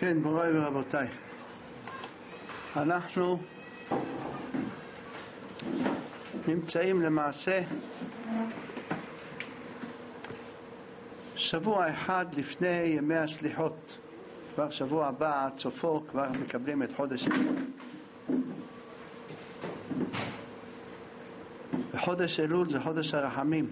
כן, בוריי ורבותיי, אנחנו נמצאים למעשה שבוע אחד לפני ימי הסליחות. כבר שבוע הבא, עד סופו, כבר מקבלים את חודש אלול. וחודש אלול זה חודש הרחמים.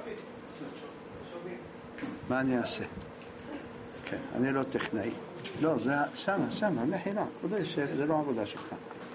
מה אני אעשה? כן, אני לא טכנאי. לא, זה שמה, מחילה. זה לא עבודה שלך.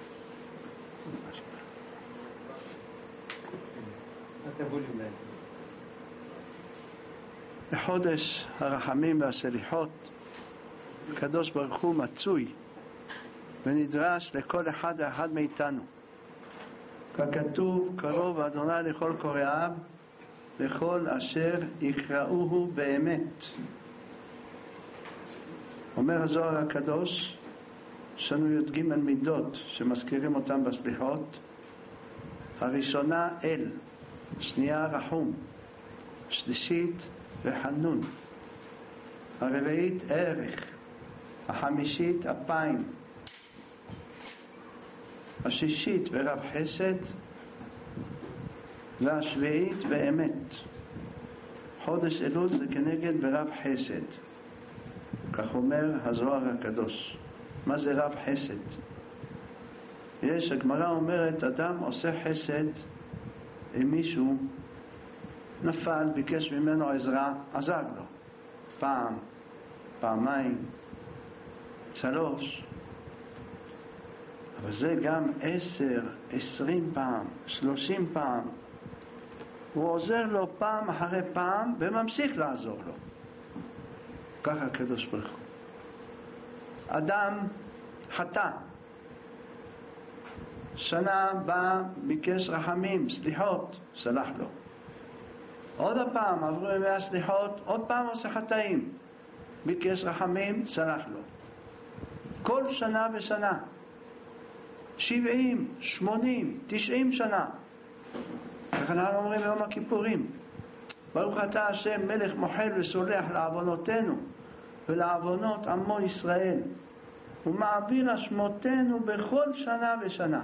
בחודש הרחמים והסליחות הקדוש ברוך הוא מצוי ונדרש לכל אחד ואחד מאיתנו. ככתוב, קרוב אדוני לכל קוראיו, לכל אשר יקראוהו באמת. אומר הזוהר הקדוש, יש לנו י"ג מידות שמזכירים אותם בסליחות. הראשונה אל, שנייה רחום, שלישית וחנון, הרביעית ערך, החמישית אפיים, השישית ורב חסד, והשביעית באמת. חודש אלול זה כנגד ורב חסד, כך אומר הזוהר הקדוש. מה זה רב חסד? הגמרא אומרת, אדם עושה חסד עם מישהו, נפל, ביקש ממנו עזרה, עזר לו פעם, פעמיים, 3, אבל זה גם 10, 20 פעם, 30 פעם. הוא עוזר לו פעם אחרי פעם וממשיך לעזור לו. ככה הקדוש ברוך הוא. אדם חטא, שנה בא, ביקש רחמים, סליחות, סלח לו. עוד הפעם עברו ימי הסליחות, עוד פעם עושה חטאים, ביקש רחמים, סלח לו. כל שנה ושנה, 70, 80, 90 שנה. כך אנחנו אומרים ביום הכיפורים, ברוך אתה השם מלך מוחל וסולח לעוונותינו ולעוונות עמו ישראל, ומעביר אשמותינו בכל שנה ושנה.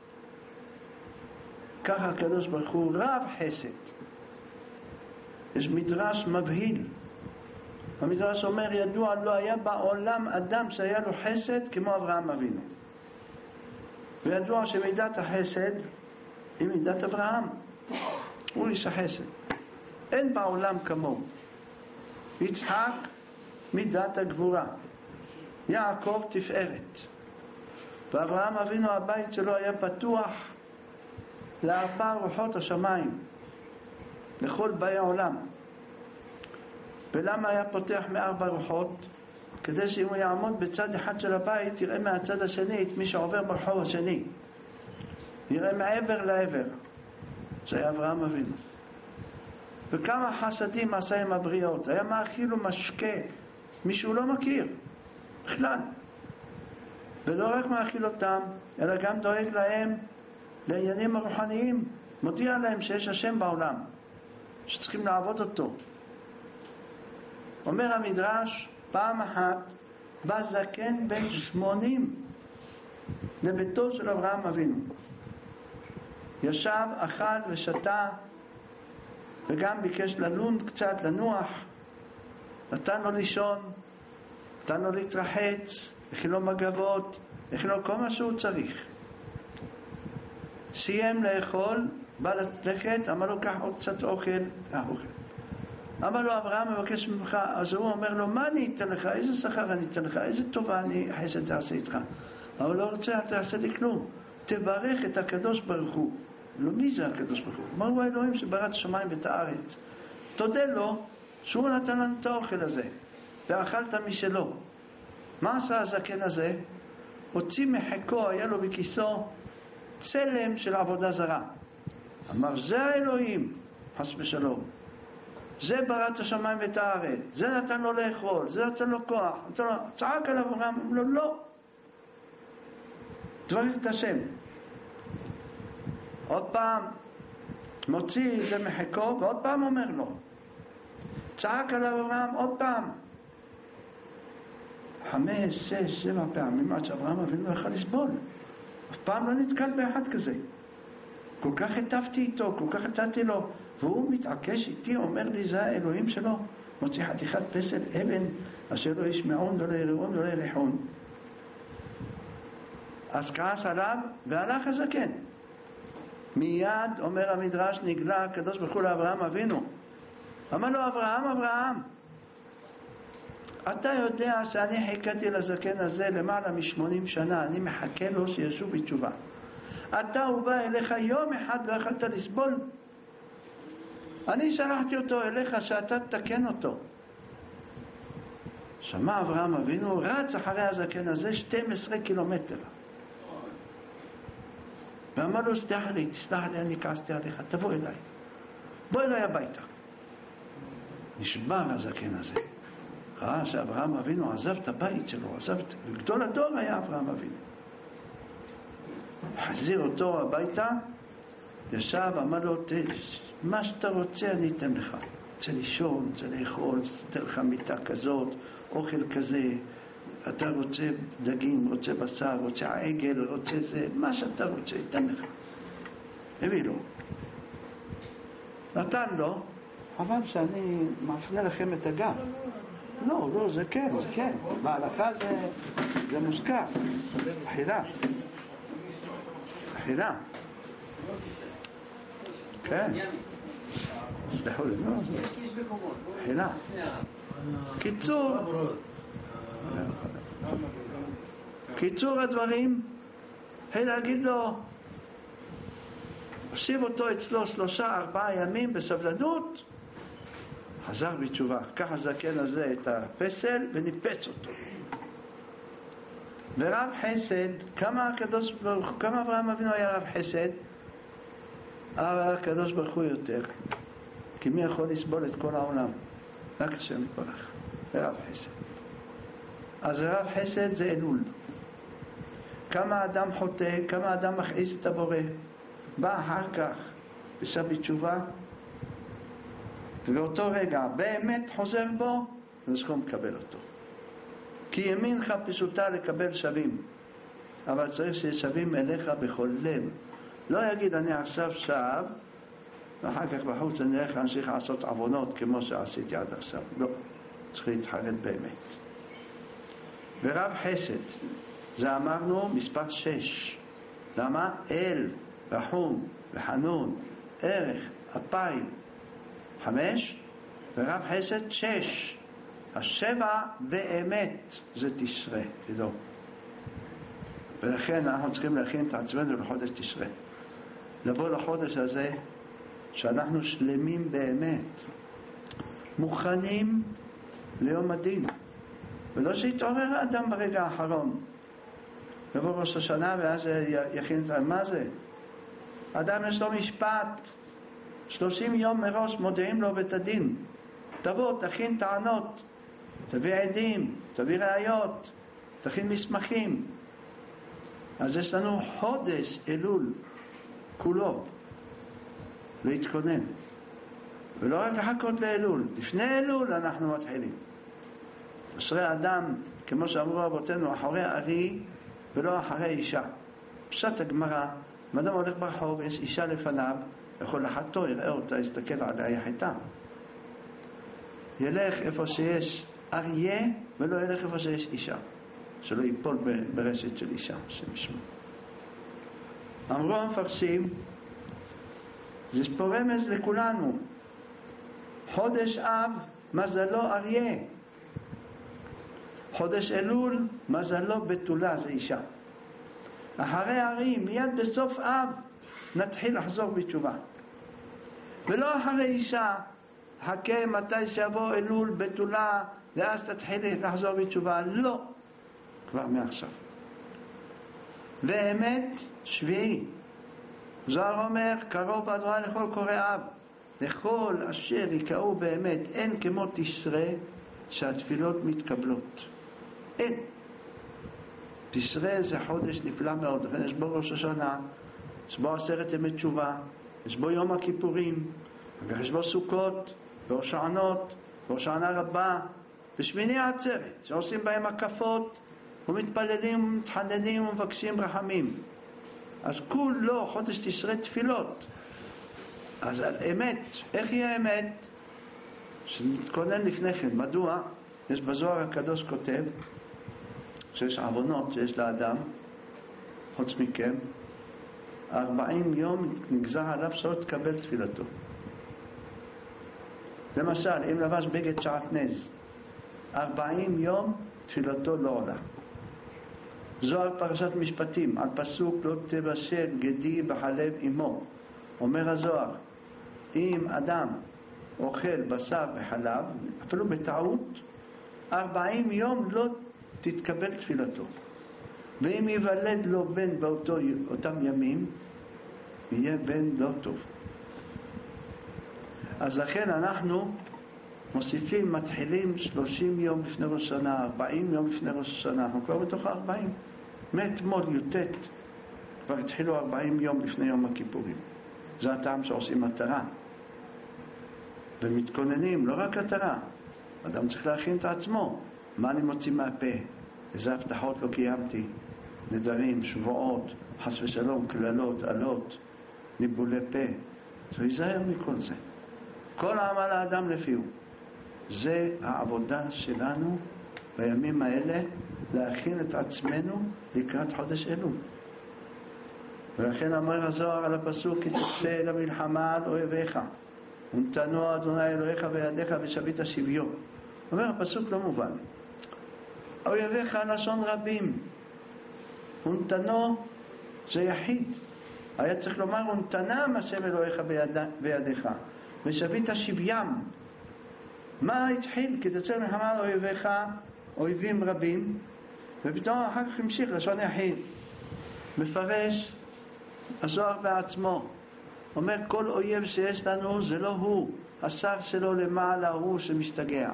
ככה הקדוש ברוך הוא רב חסד. יש מדרש מבהיל. המדרש אומר, ידוע לא היה בעולם אדם שהיה לו חסד כמו אברהם אבינו. וידוע שמידת החסד היא מידת אברהם, הוא איש החסד, אין בעולם כמוהו. יצחק מידת הגבורה, יעקב תפארת, ואברהם אבינו הבית שלו היה פתוח לארבע רוחות השמיים, לכל באי העולם. ולמה היה פותח מארבע רוחות? כדי שאם הוא יעמוד בצד אחד של הבית, יראה מהצד השני את מי שעובר ברחוב השני, יראה מעבר לעבר. זה היה אברהם אבינו. וכמה חסדים עשה עם הבריות, היה מאכיל ומשקה מישהו לא מכיר בכלל, ולא רק מאכיל אותם אלא גם דואג להם לעניינים הרוחניים, מודיע להם שיש השם בעולם, שצריכים לעבוד אותו. אומר המדרש, פעם אחת בא זקן בן 80 לביתו של אברהם אבינו, ישב, אכל ושתה, וגם ביקש ללון קצת, לנוח, נתן לו לישון, נתן לו להתרחץ, הכין לו מגבות, הכין לו כל מה שהוא צריך. סיים לאכול, בא ללכת, אמר לו קח עוד קצת אוכל, אמר לו אברהם מבקש ממך, אז הוא אומר לו, מה אני אתן לך, איזה שכר אני אתן לך, איזה טובה אני חסד תעשה איתך? אבל לא רוצה, אל תעשה לי כלום, תברך את הקדוש ברוך הוא. לא, מי זה הקדוש ברוך הוא? מה הוא האלוהים שברא את השמיים ואת הארץ? תודה לו שהוא נתן לנו את האוכל הזה ואכלת משלו. מה עשה הזקן הזה? הוציא מחיקו, היה לו בכיסו צלם של עבודה זרה, אמר זה האלוהים, חס ושלום, זה ברא את השמיים ואת הארץ, זה נתן לו לאכול, זה נתן לו כוח, צעק עליו אברהם, אמר לו לא, דברים את השם. עוד פעם מוציא את זה מחיקו ועוד פעם אומר לו, צעק עליו אברהם עוד פעם, 5, 6, 7 פעמים עד שאברהם אבינו לא יכול לסבול. אף פעם לא נתקל באחד כזה. כל כך הטפתי איתו, כל כך נתתי לו, והוא מתעקש איתי, אומר לי זה האלוהים שלו, מוציא חתיכת פסל אבן אשר לא ישמעון ולא יראון ולא יריחון. אז כעס עליו והלך הזקן. מיד אומר המדרש נגלה הקדוש ברוך הוא לאברהם אבינו, אמר לו אברהם, אתה יודע שאני חיכיתי לזקן הזה למעלה מ80 שנה, אני מחכה לו שישוב בתשובה. אתה הוא בא אליך יום אחד לא יכולת לסבול, אני שלחתי אותו אליך שאתה תתקן אותו. שמע אברהם אבינו, רץ אחרי הזקן הזה 12 קילומטר ואמר לו תסלח לי, אני כעסתי עליך, תבוא אליי, בוא אליי הביתה. נשבר הזקן הזה, ראה שאברהם אבינו עזב את הבית שלו, גדול הדור היה אברהם אבינו. חזיר אותו הביתה, ישב, אמר לו מה שאתה רוצה אני אתן לך, רוצה לישון, רוצה לאכול, אתן לך מיטה כזאת, אוכל כזה, אתה רוצה דגים, רוצה בשר, רוצה עגל, רוצה זה, מה שאתה רוצה אתן לך. הביא לו, נתן לו, אבל שאני מפנה לכם את הגב. לא, זה כן, בהלכה זה מוזכר, אכילה. כן, סלחו לי, אכילה. קיצור הדברים, להגיד לו, הושיב אותו אצלו 3-4 ימים בסבלנות, חזר בתשובה. ככה הזקן הזה את הפסל וניפץ אותו. ורב חסד, כמה אברהם אבינו היה רב חסד? אבל הקדוש ברוך הוא יותר, כי מי יכול לסבול את כל העולם? רק השם יתברך. רב חסד. אז רב חסד זה אלול. כמה אדם חוטא, כמה אדם מכעיס את הבורא, בא אחר כך ושב בתשובה, ובאותו רגע באמת חוזר בו, אז הוא מקבל אותו. כי ימינך פשוטה לקבל שווים, אבל צריך ששווים אליך בכל לב. לא יגיד אני עכשיו שב ואחר כך בחוץ אני אלך להמשיך לעשות עוונות כמו שעשיתי עד עכשיו. לא, צריך להתחרט באמת. ורב חסד זה אמרנו מספר 6. למה? אל, רחום וחנון, ערך, אפיים 5, ורב חסד 6. 7 באמת זה תשרה, תדעו. ולכן אנחנו צריכים להכין את עצמנו לחודש תשרה, לבוא לחודש הזה שאנחנו שלמים באמת, מוכנים ליום הדין, ולא שיתעורר האדם ברגע האחרון לבוא ראש השנה ואז יכין את מה זה. אדם יש לו משפט 30 יום מראש, מודיעים לו בית הדין, תבוא תכין טענות, תביא עדים, תביא ראיות, תכין מסמכים. אז יש לנו חודש אלול כולו להתכונן, ולא רק לחכות לאלול, לפני אלול אנחנו מתחילים. אשרי אדם, כמו שאמרו רבותינו, אחרי ארי ולא אחרי אישה. פשט הגמרא, אדם הולך ברחוב, יש אישה לפניו, יכול לחתו, יראה אותה, יסתכל עליה, יחתה. ילך איפה שיש אריה ולא ילך איפה שיש אישה, שלא ייפול ברשת של אישה שמשמע. אמרו המפרשים, זה פה רמז לכולנו. חודש אב מזלו אריה, חודש אלול מזלו בתולה, זה אישה. אחרי ארי מיד בסוף אב נתחיל לחזור בתשובה, ולא אחרי אישה חכה מתי שיבוא אלול בתולה ואז תתחיל לחזור בתשובה. לא, כבר מעכשיו. ואמת 7. זוהר אומר קרוב אדוני לכל קורא אב, לכל אשר יקראו באמת. אין כמו תשרה שהתפילות מתקבלות, אין. תשרה זה חודש נפלא מאוד. לכן יש בו ראש השנה, יש בו 10 ימי תשובה, יש בו יום הכיפורים, יש בו סוכות והושענות והושענה רבה, בשמיני העצרת, שעושים בהם הקפות, ומתפללים ומתחננים ומבקשים רחמים. אז כולו חודש תשרי תפילות. אז על אמת, איך היא האמת? שנתכונן לפני כן. מדוע? יש בזוהר הקדוש כותב שיש עוונות שיש לאדם, חוץ מכם, 40 יום נגזר עליו שלא תקבל תפילתו. למשל, אם לבש בגד שעטנז, 40 יום תפילתו לא עולה. זוהר פרשת משפטים, על פסוק לא תבשל גדי בחלב אמו. אומר הזוהר, אם אדם אוכל בשר וחלב, אפילו בטעות, 40 יום לא תתקבל תפילתו. ואם ייוולד לו בן באותם ימים, יהיה בן לא טוב. אז לכן אנחנו מוסיפים, מתחילים 30 יום לפני ראש השנה, 40 יום לפני ראש השנה, אנחנו כבר בתוך 40. מאתמול י"ט כבר התחילו 40 יום לפני יום הכיפורים. זה הטעם שעושים מטרה. ומתכוננים, לא רק מטרה. אדם צריך להכין את עצמו. מה אני מוציא מהפה? איזה הבטחות לא קיימתי? נדרים, שבועות, חס ושלום, כללות, עלות, ניבולי פה. זה ייזהר מכל זה. כל העמל האדם לפיהו. זה העבודה שלנו בימים האלה, להכין את עצמנו לקראת חודש אלול. ולכן אמר הזוהר על הפסוק, כי תצא למלחמה על אויביך ונתנו אדוני אלוהיך בידיך ושבית שביו. אומר הפסוק לא מובן. אויביך לשון רבים, ונתנו זה יחיד. היה צריך לומר ונתנם השם אלוהיך בידיך ושבית שבים. מה התחיל? כי תצא למלחמה על אויביך, אויבים רבים, ופתאום אחר כך המשיך לשון יחיד. מפרש הזוהר בעצמו, אומר כל אויב שיש לנו זה לא הוא, השר שלו למעלה הוא שמשתגע,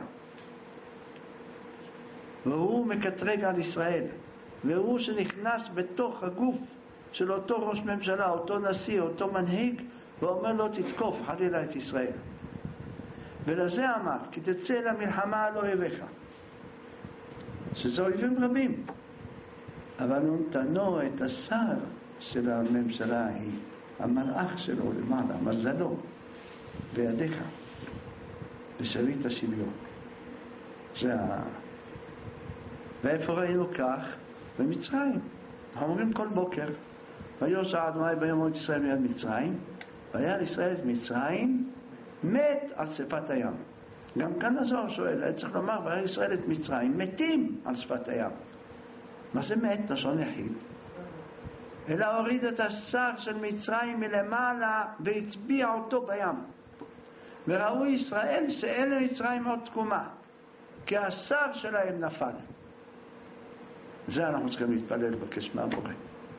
והוא מקטרג על ישראל, והוא שנכנס בתוך הגוף של אותו ראש ממשלה, אותו נשיא, אותו מנהיג, ואומר לו תתקוף חלילה את ישראל. ולזה אמר, כי תצא למלחמה על אויביך, שזה אויבים רבים, אבל נתנו את השר של הממשלה ההיא, המלאך שלו למעלה, מזלו, בידיך, ושבית שביו. ואיפה ראינו כך? במצרים. אנחנו אומרים כל בוקר, ויושע אדוני ביום את ישראל מיד מצרים, והיה ישראל את מצרים, מת על שפת הים. גם כאן הזוהר שואל, היה צריך לומר, והיה ישראל את מצרים, מתים על שפת הים. מה זה מת? לשון יחיד. אלא הוריד את השר של מצרים מלמעלה והצביע אותו בים. וראו ישראל שאין למצרים עוד תקומה, כי השר שלהם נפל. זה אנחנו צריכים להתפלל לבקש מהבורא,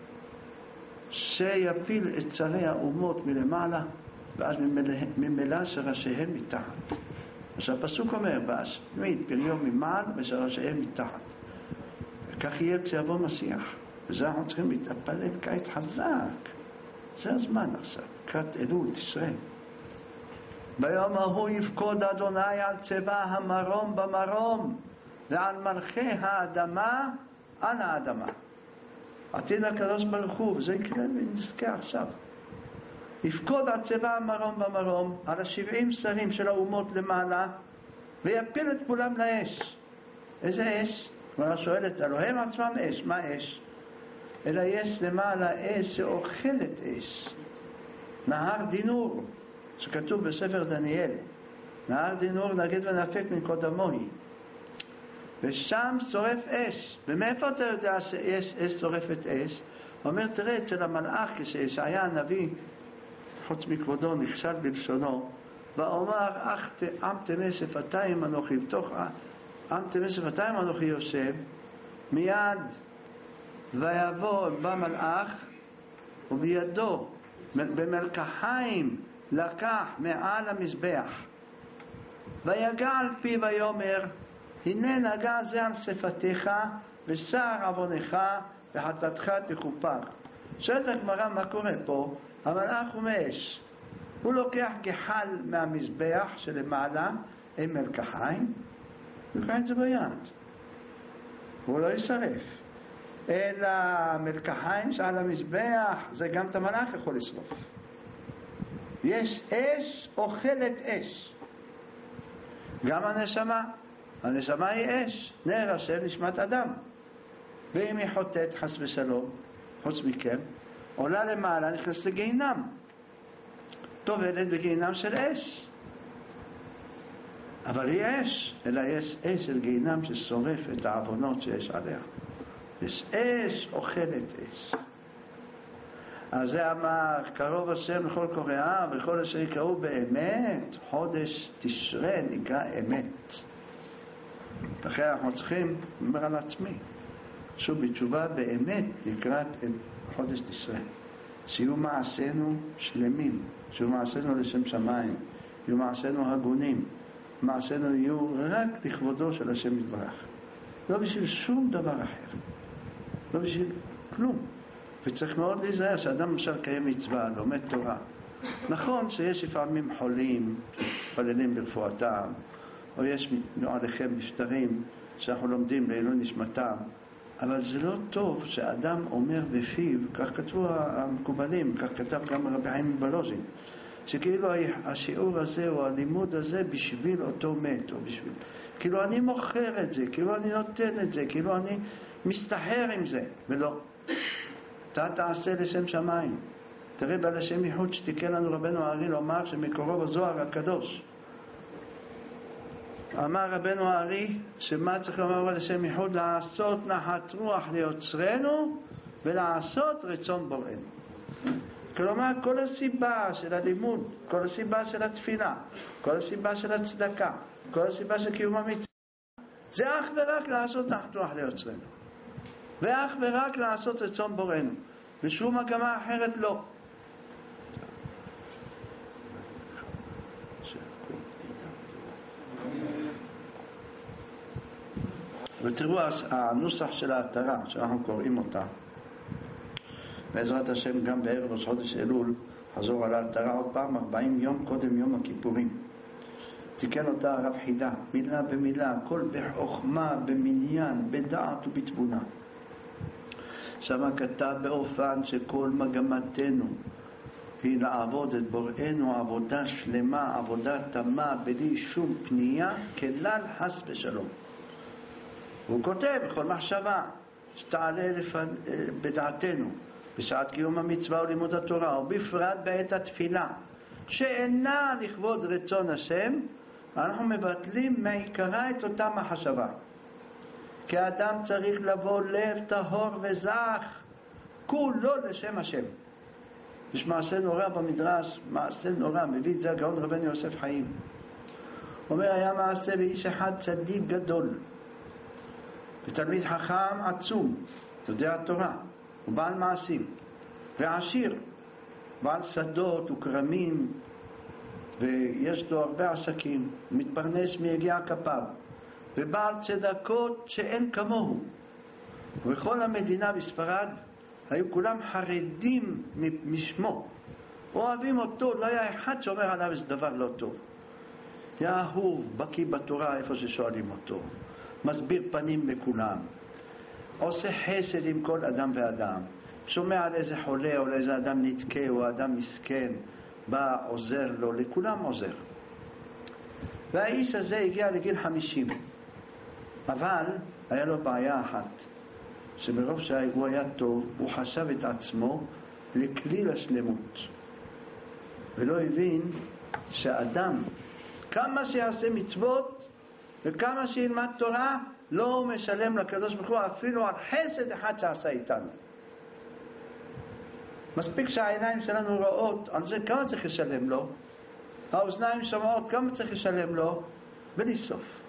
שיפיל את שרי האומות מלמעלה, ואז ממילא שראשיהם מתחת. אז הפסוק אומר, בהשמיד פריום ממעל ושראשיהם מתחת. וכך יהיה כשיבוא משיח. וזה אנחנו צריכים להתפלל כעת חזק. זה הזמן עכשיו, לקראת אלול תשרי. ביום ההוא יפקוד אדוני על צבא המרום במרום, ועל מלכי האדמה על האדמה. עתיד הקדוש ברוך הוא, וזה יקרה ונזכה עכשיו. יפקוד על צבא המרום במרום, על 70 שרים של האומות למעלה, ויפיל את כולם לאש. איזה אש? כבר שואלת, אלוהים עצמם אש. מה אש? אלא יש למעלה אש שאוכלת אש. נהר דינור, שכתוב בספר דניאל. נהר דינור נגד ונפק מקודמוי. ושם שורף אש. ומאיפה אתה יודע שיש אש שורפת אש? אומר, תראה, אצל המלאך, כשישעיה הנביא, חוץ מכבודו, נכשל בלשונו, ואומר, עם תמי שפתיים אנוכי, בתוך עם תמי שפתיים אנוכי יושב, מיד ויבוא במלאך, ובידו, במלקחיים, לקח מעל המזבח, ויגע על פיו ויאמר, הנה נגע זה על שפתיך, ושר עוונך, וחטאתך תכופר. שואלת הגמרא, מה קורה פה? המלאך הוא מאש. הוא לוקח גחל מהמזבח שלמעלה, עם מלקחיים, הוא יקרא את זה ביד, הוא לא ישרף. אלא המלקחיים שעל המזבח, זה גם את המלאך יכול לשרוף. יש אש אוכלת אש. גם הנשמה היא אש, נר השם נשמת אדם. ואם היא חוטאת חס ושלום, חוץ מכם, עולה למעלה, נכנס לגיהינם, טובלת בגיהינם של אש. אבל היא אש, אלא יש אש של גיהינם ששורף את העוונות שיש עליה. יש אש אוכלת אש. אז זה אמר, קרוב השם לכל קוראיו וכל אשר יקראו באמת, חודש תשרי נקרא אמת. לכן אנחנו צריכים, אומר על עצמי, שוב בתשובה באמת לקראת חודש תשרי. שיהיו מעשינו שלמים, שיהיו מעשינו לשם שמיים, יהיו מעשינו הגונים, מעשינו יהיו רק לכבודו של השם יתברך. לא בשביל שום דבר אחר. לא בשביל כלום. וצריך מאוד להיזהר שאדם אפשר לקיים מצווה, לומד תורה. נכון שיש לפעמים חולים, מתפללים ברפואתם, או יש עליכם נפטרים שאנחנו לומדים לעילוי נשמתם, אבל זה לא טוב שאדם אומר בפיו, כך כתבו המקובלים, כך כתב גם רבי חיים מבלוז'ין, שכאילו השיעור הזה או הלימוד הזה בשביל אותו מת, או בשביל, כאילו אני מוכר את זה, כאילו אני נותן את זה, כאילו אני מסתחר עם זה, ולא. אתה תעשה לשם שמיים. תראה בעל השם ייחוד שתיקן לנו רבנו הארי לומר שמקורו בזוהר הקדוש. אמר רבנו הארי שמה צריך לומר בעל השם ייחוד? לעשות נחת רוח ליוצרנו ולעשות רצון בוראנו. כלומר כל הסיבה של הלימוד, כל הסיבה של התפילה, כל הסיבה של הצדקה, כל הסיבה של קיום המצווה, זה אך ורק לעשות נחת רוח ליוצרנו. ואך ורק לעשות רצון בוראנו, ושום מגמה אחרת לא. ותראו הנוסח של ההתרה שאנחנו קוראים אותה, בעזרת השם גם בערב ראש חודש אלול חזור על ההתרה עוד פעם 40 יום קודם יום הכיפורים. תיקן אותה הרב חידה מילה במילה, הכל בחוכמה, במניין, בדעת ובתבונה. שמה כתב באופן שכל מגמתנו היא לעבוד את בוראנו עבודה שלמה, עבודה תמה, בלי שום פנייה, כלל חס ושלום. הוא כותב בכל מחשבה שתעלה בדעתנו בשעת קיום המצווה ולימוד התורה, ובפרט בעת התפילה שאינה לכבוד רצון השם, אנחנו מבטלים מעיקרה את אותה מחשבה. כי האדם צריך לבוא לב טהור וזך כולו לשם השם. יש מעשה נורא במדרש, מעשה נורא, מביא את זה הגאון רבנו יוסף חיים. אומר היה מעשה באיש אחד צדיק גדול ותלמיד חכם עצום, יודע התורה, הוא בעל מעשים ועשיר, בעל שדות וכרמים, ויש לו הרבה עסקים, מתפרנס מיגיע כפיו, ובעל צדקות שאין כמוהו. וכל המדינה בספרד היו כולם חרדים משמו, אוהבים אותו, לא היה אחד שאומר עליו איזה דבר לא טוב. היה אהוב, בקיא בתורה איפה ששואלים אותו, מסביר פנים לכולם, עושה חסד עם כל אדם ואדם, שומע על איזה חולה או לאיזה אדם נתקה או אדם מסכן, בא עוזר לו, לכולם עוזר. והאיש הזה הגיע לגיל 50, אבל היה לו בעיה אחת, שמרוב שהוא היה טוב הוא חשב את עצמו לכליל השלמות, ולא הבין שאדם כמה שיעשה מצוות וכמה שילמד תורה לא משלם לקדוש ברוך הוא אפילו על חסד אחד שעשה איתנו. מספיק שהעיניים שלנו רואות, על זה כמה צריך לשלם לו, האוזניים שומעות כמה צריך לשלם לו, בלי סוף.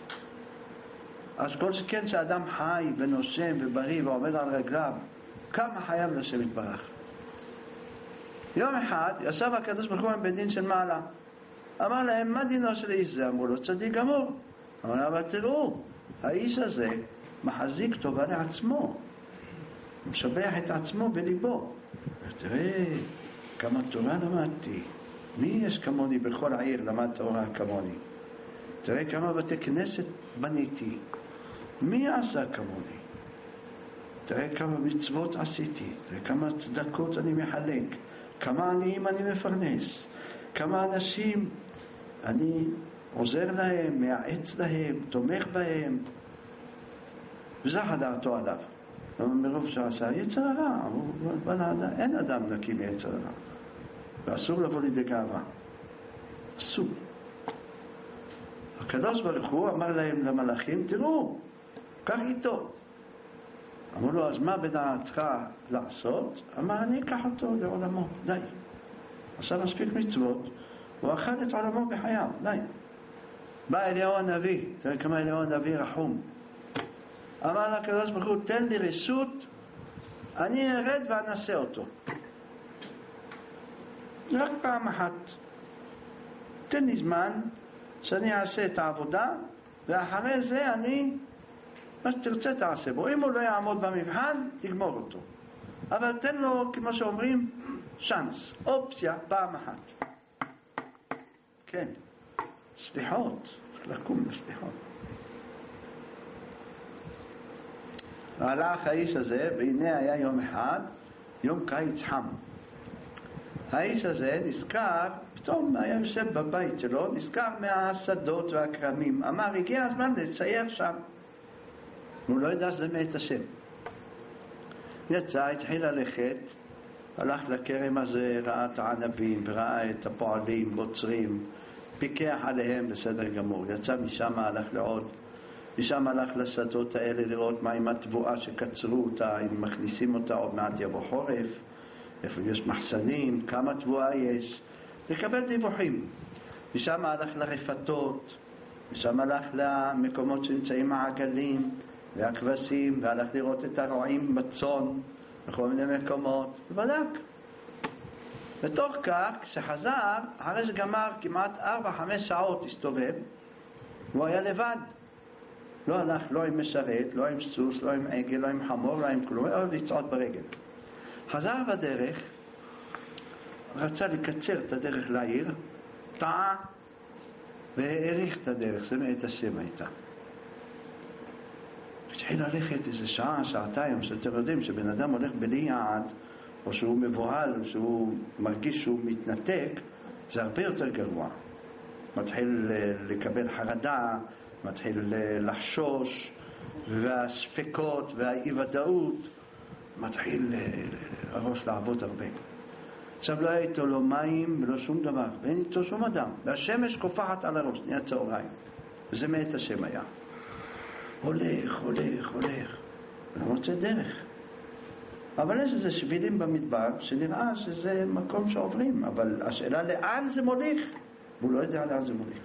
אז כל שכן שאדם חי ונושם ובריא ועומד על רגליו, כמה חייב לשם יתברך. יום אחד ישב הקדוש ברוך הוא עם בית דין של מעלה, אמר להם מה דינו של איש זה? אמרו לו צדיק גמור. אמר להם אבל תראו, האיש הזה מחזיק טובה לעצמו, משבח את עצמו בליבו. תראה כמה תורה למדתי, מי יש כמוני בכל העיר למד תורה כמוני? תראה כמה בתי כנסת בניתי, מי עשה כמוני? תראה כמה מצוות עשיתי, תראה כמה צדקות אני מחלק, כמה עניים אני מפרנס, כמה אנשים אני עוזר להם, מייעץ להם, תומך בהם. וזה חדרתו עליו. מרוב שעשה יצר הרע, אין אדם נקי מיצר הרע, ואסור לבוא לידי גאווה, אסור. הקדוש ברוך הוא אמר להם למלאכים, תראו, כך איתו. אמרו לו, אז מה בדעתך לעשות? אמר, אני אקח אותו לעולמו, די. עשה מספיק מצוות, הוא אכל את עולמו בחייו, די. בא אליהו הנביא, תראה כמה אליהו הנביא רחום. אמר לקדוש ברוך הוא, תן לי רשות, אני ארד ואנסה אותו. רק פעם אחת. תן לי זמן שאני אעשה את העבודה, ואחרי זה אני, מה שתרצה תעשה בו. אם הוא לא יעמוד במבחן, תגמור אותו. אבל תן לו, כמו שאומרים, צ'אנס, אופציה, פעם אחת. כן, סליחות, לקום לסליחות. הלך האיש הזה, והנה היה יום אחד, יום קיץ חם. האיש הזה נזכר, פתאום היה יושב בבית שלו, נזכר מהשדות והכרמים. אמר, הגיע הזמן לצייר שם. הוא לא ידע שזה מאת השם. יצא, התחיל ללכת, הלך לכרם הזה, ראה את הענבים, וראה את הפועלים, בוצרים, פיקח עליהם בסדר גמור. יצא משם, הלך לעוד. משם הלך לשדות האלה לראות מה עם התבואה שקצרו אותה, אם מכניסים אותה עוד מעט יבוא חורף, איפה יש מחסנים, כמה תבואה יש, לקבל דיווחים. משם הלך לרפתות, משם הלך למקומות שנמצאים העגלים והכבשים, והלך לראות את הרועים בצאן בכל מיני מקומות, ובדק. בתוך כך, כשחזר, אחרי שגמר כמעט 4-5 שעות הסתובב, הוא היה לבד. לא הלך לא עם משרת, לא עם סוס, לא עם עגל, לא עם חמור, לא עם כלום, אלא לצעוד ברגל. חזר בדרך, רצה לקצר את הדרך לעיר, טעה והאריך את הדרך, זה מאת השם הייתה. התחיל ללכת איזה שעה, שעתיים, שאתם יודעים שבן אדם הולך בלי יעד, או שהוא מבוהל, או שהוא מרגיש שהוא מתנתק, זה הרבה יותר גרוע. מתחיל לקבל חרדה, מתחיל לחשוש, והספקות והאי-ודאות מתחיל הראש לעבוד הרבה. עכשיו לא היה איתו לא מים ולא שום דבר, ואין איתו שום אדם, והשמש קופחת על הראש, נהיה צהריים, וזה מאת השם היה. הולך, ולא מוצא דרך. אבל יש איזה שבילים במדבר שנראה שזה מקום שעוברים, אבל השאלה לאן זה מוליך, והוא לא יודע לאן זה מוליך.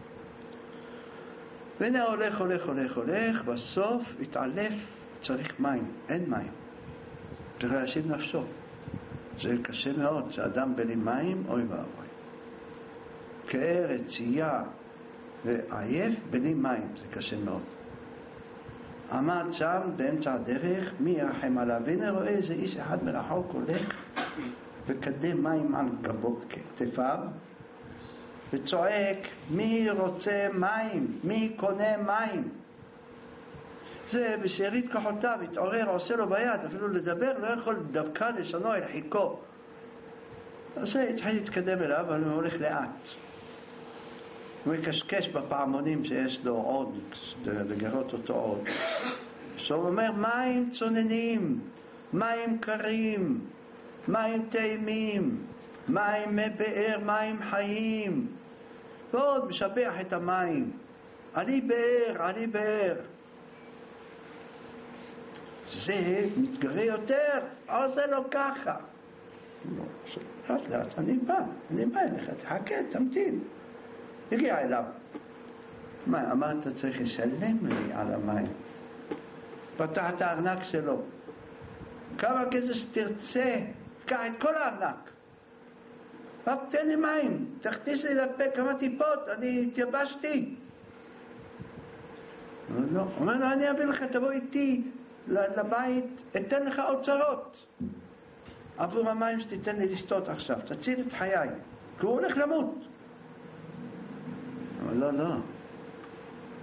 והנה הולך, בסוף התעלף, צריך מים, אין מים. ולא ישיב נפשו. זה קשה מאוד, שאדם בלי מים, אוי ואבוי. כארץ, צייה ועייף בלי מים, זה קשה מאוד. עמד שם באמצע הדרך, מי ירחם עליו? והנה רואה איזה איש אחד מרחוק הולך וקדם מים על גבו כתפיו וצועק, מי רוצה מים? מי קונה מים? זה בשארית כוחותיו התעורר, עושה לו ביד, אפילו לדבר לא יכול דווקא לשונו אל חיקו. זה התחיל להתקדם אליו, אבל הוא הולך לאט. הוא יקשקש בפעמונים שיש לו עוד, לגרות אותו עוד. שהוא אומר, מים צוננים, מים קרים, מים טעימים, מים מבאר, מים חיים. ועוד משבח את המים. אני באר. זה מתגרה יותר, או זה לא ככה. לאט, אני בא אליך, תחכה, תמתין. הגיע אליו. מה, אמרת צריך לשלם לי על המים. פתח את הארנק שלו. כמה כסף שתרצה, קח את כל הארנק. רק תן לי מים, תכניס לי לפה כמה טיפות, אני התייבשתי. לא. אומר לו, אני אביא לך, תבוא איתי לבית, אתן לך אוצרות. עבור המים שתיתן לי לשתות עכשיו, תציל את חיי, כי הוא הולך למות. אבל לא,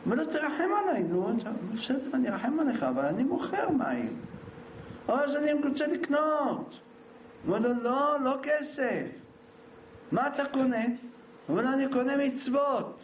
אומר לו, תרחם עליי, נו, בסדר, אני ארחם עליך, אבל אני מוכר מים. אז אני רוצה לקנות. אומר לו, לא כסף. מה אתה קונה? אומר לו, אני קונה מצוות.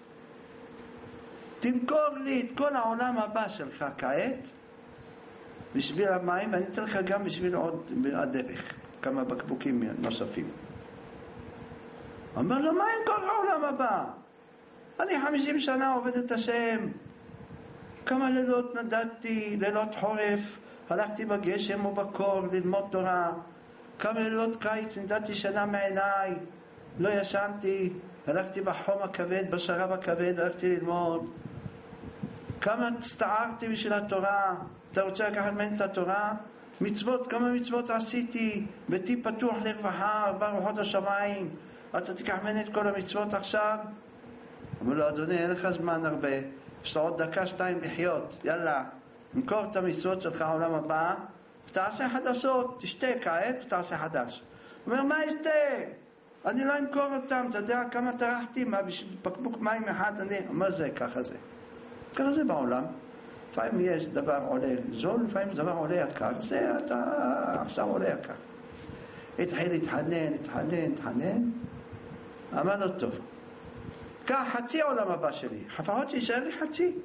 תמכור לי את כל העולם הבא שלך כעת, בשביל המים, ואני אתן לך גם בשביל עוד הדרך, כמה בקבוקים נוספים. אומר לו, מה עם כל העולם הבא? אני 50 שנה עובד את השם. כמה לילות נדדתי, לילות חורף, הלכתי בגשם או בקור ללמוד תורה. כמה לילות קיץ נדדתי שנה מעיניי, לא ישנתי, הלכתי בחום הכבד, בשרב הכבד, הלכתי ללמוד. כמה הצטערתי בשביל התורה. אתה רוצה לקחת ממני את התורה? מצוות, כמה מצוות עשיתי, ביתי פתוח לרווחה, ברוחות השמיים. אתה תיקח ממני את כל המצוות עכשיו? אומר לו, אדוני, אין לך זמן הרבה, יש לך עוד דקה, 2 לחיות, יאללה, נמכור את המצוות שלך העולם הבא, ותעשה חדשות, תשתה כעת ותעשה חדש. אומר, מה ישתה? אני לא אמכור אותם, אתה יודע כמה טרחתי, מה בשביל בקבוק מים אחד, אני אומר זה, ככה זה. ככה זה בעולם. לפעמים יש דבר עולה זול, לפעמים דבר עולה יקר, זה אתה עכשיו עולה יקר. התחיל להתחנן, אמר לו, טוב, קח חצי העולם הבא שלי, לפחות שישאר לי חצי.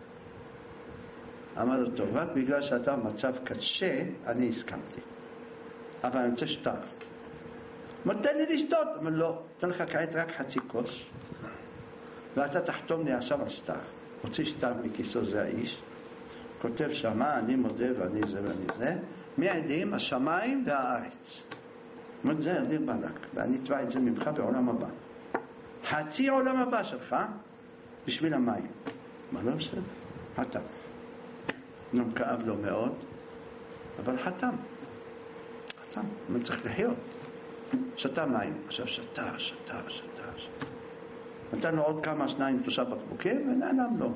אמר לו, טוב, רק בגלל שאתה במצב קשה, אני הסכמתי. אבל אני רוצה שטר. תן לי לשתות. אמר לו, תן לך כעת רק חצי כוס, ואתה תחתום לי עכשיו על שטר. הוציא שטר מכיסו, זה האיש. כותב שמה, אני מודה ואני זה ואני זה. מי העדים? השמיים והארץ. אמר, זה הדיר בלק, ואני אתבע את זה ממך בעולם הבא. חצי העולם הבא שלך בשביל המים. מה לא בסדר? חתם. נום כאב לו מאוד, אבל חתם. הוא צריך לחיות. שתה מים. עכשיו שתה. נתן לו עוד כמה 2-3 בקבוקים ונעלם לו.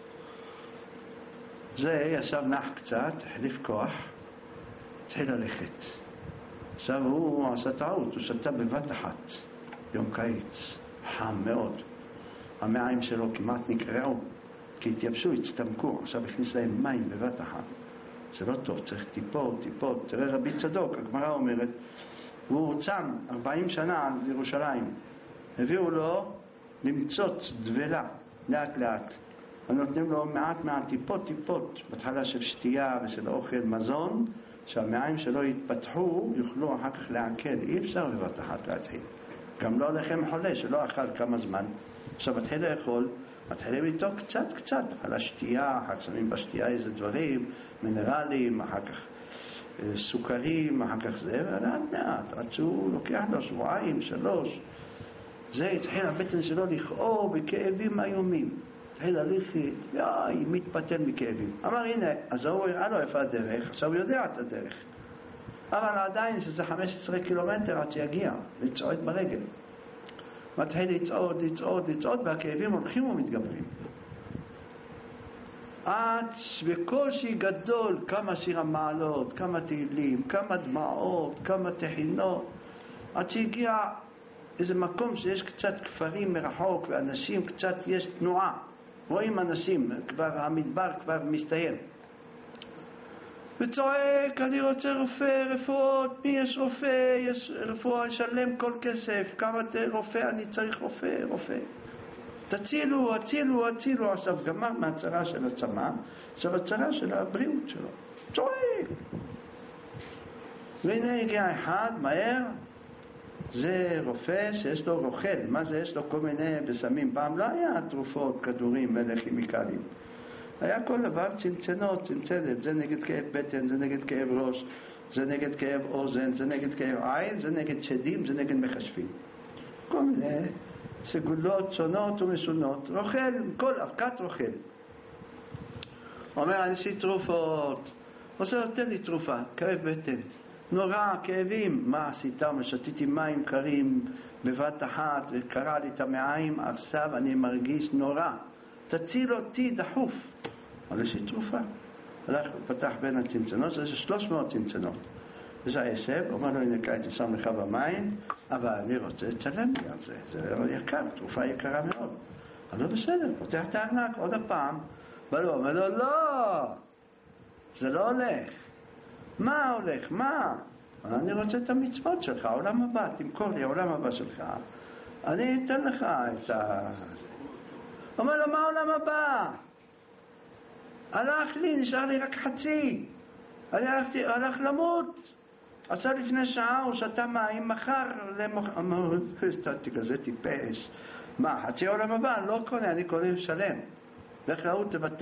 זה ישב נח קצת, החליף כוח, התחיל ללכת. עכשיו הוא עשה טעות, הוא שתה בבת אחת. יום קיץ, חם מאוד. המעיים שלו כמעט נקרעו, כי התייבשו, הצטמקו. עכשיו הכניס להם מים בבת אחת. זה לא טוב, צריך טיפות. תראה רבי צדוק, הגמרא אומרת, הוא צם 40 שנה לירושלים. הביאו לו למצוץ דבלה, לאט. ונותנים לו מעט טיפות, בהתחלה של שתייה ושל אוכל מזון, שהמעיים שלו יתפתחו, יוכלו אחר כך לעכל. אי אפשר בבת אחת להתחיל. גם לא לחם חולה, שלא אכל כמה זמן. עכשיו מתחיל לאכול, מתחילים איתו קצת, בהתחלה שתייה, אחר כך שמים בשתייה איזה דברים, מינרלים, אחר כך סוכרים, אחר כך זה, ולאט, עד שהוא לוקח לו 2-3. זה התחיל הבטן שלו לכאוב בכאבים איומים. התחיל ללכת, מתפתל מכאבים. אמר, הנה, אז הוא הראה לו איפה הדרך, עכשיו הוא יודע את הדרך. אבל עדיין שזה 15 קילומטר עד שיגיע, לצעוד ברגל. מתחיל לצעוד, והכאבים הולכים ומתגברים. עד בקושי גדול, כמה שיר המעלות, כמה תהילים, כמה דמעות, כמה תחינות, עד שהגיע איזה מקום שיש קצת כפרים מרחוק, ואנשים קצת יש תנועה. רואים אנשים, כבר המדבר כבר מסתיים. וצועק, אני רוצה רופאות, מי יש רופא? יש רפואה, ישלם כל כסף, כמה רופא, אני צריך רופא. תצילו. עכשיו גמר מהצרה של הצמא, עכשיו הצרה של הבריאות שלו. צועק. והנה הגיע אחד, מהר, זה רופא שיש לו רוכל. מה זה? יש לו כל מיני בסמים. פעם לא היה תרופות, כדורים, כימיקלים. היה כל דבר צנצנות. זה נגד כאב בטן, זה נגד כאב ראש, זה נגד כאב אוזן, זה נגד כאב עין, זה נגד שדים, זה נגד מחשבים. כל מיני סגולות שונות ומשונות. רוכל, כל אבקת רוכל. אומר, אני עשיתי תרופות. עושה, תן לי תרופה, כאב בטן. נורא, כאבים. מה עשית? שתיתי מים קרים בבת אחת וקרע לי את המעיים, עכשיו אני מרגיש נורא. תציל אותי דחוף. אבל יש לי תרופה. הלך ופתח בין הצנצנות, זה 300 צנצנות. זה העשב, אומר לו, הנה כעת שם לך במים, אבל אני רוצה לצלם לי על זה. זה יקר, תרופה יקרה מאוד. לא בסדר, פותח את הארנק עוד הפעם, ולא אומר לו, לא, זה לא הולך. מה הולך? מה? אני רוצה את המצוות שלך, העולם הבא, תמכור לי העולם הבא שלך, אני אתן לך את ה... אומר לו, מה העולם הבא? הלך לי, נשאר לי רק חצי. אני הלך למות. עשה לפני שעה, הוא שתה מים, מחר אמר, אתה כזה טיפש. מה, חצי העולם הבא? אני לא קונה, אני קונה שלם. לך להוא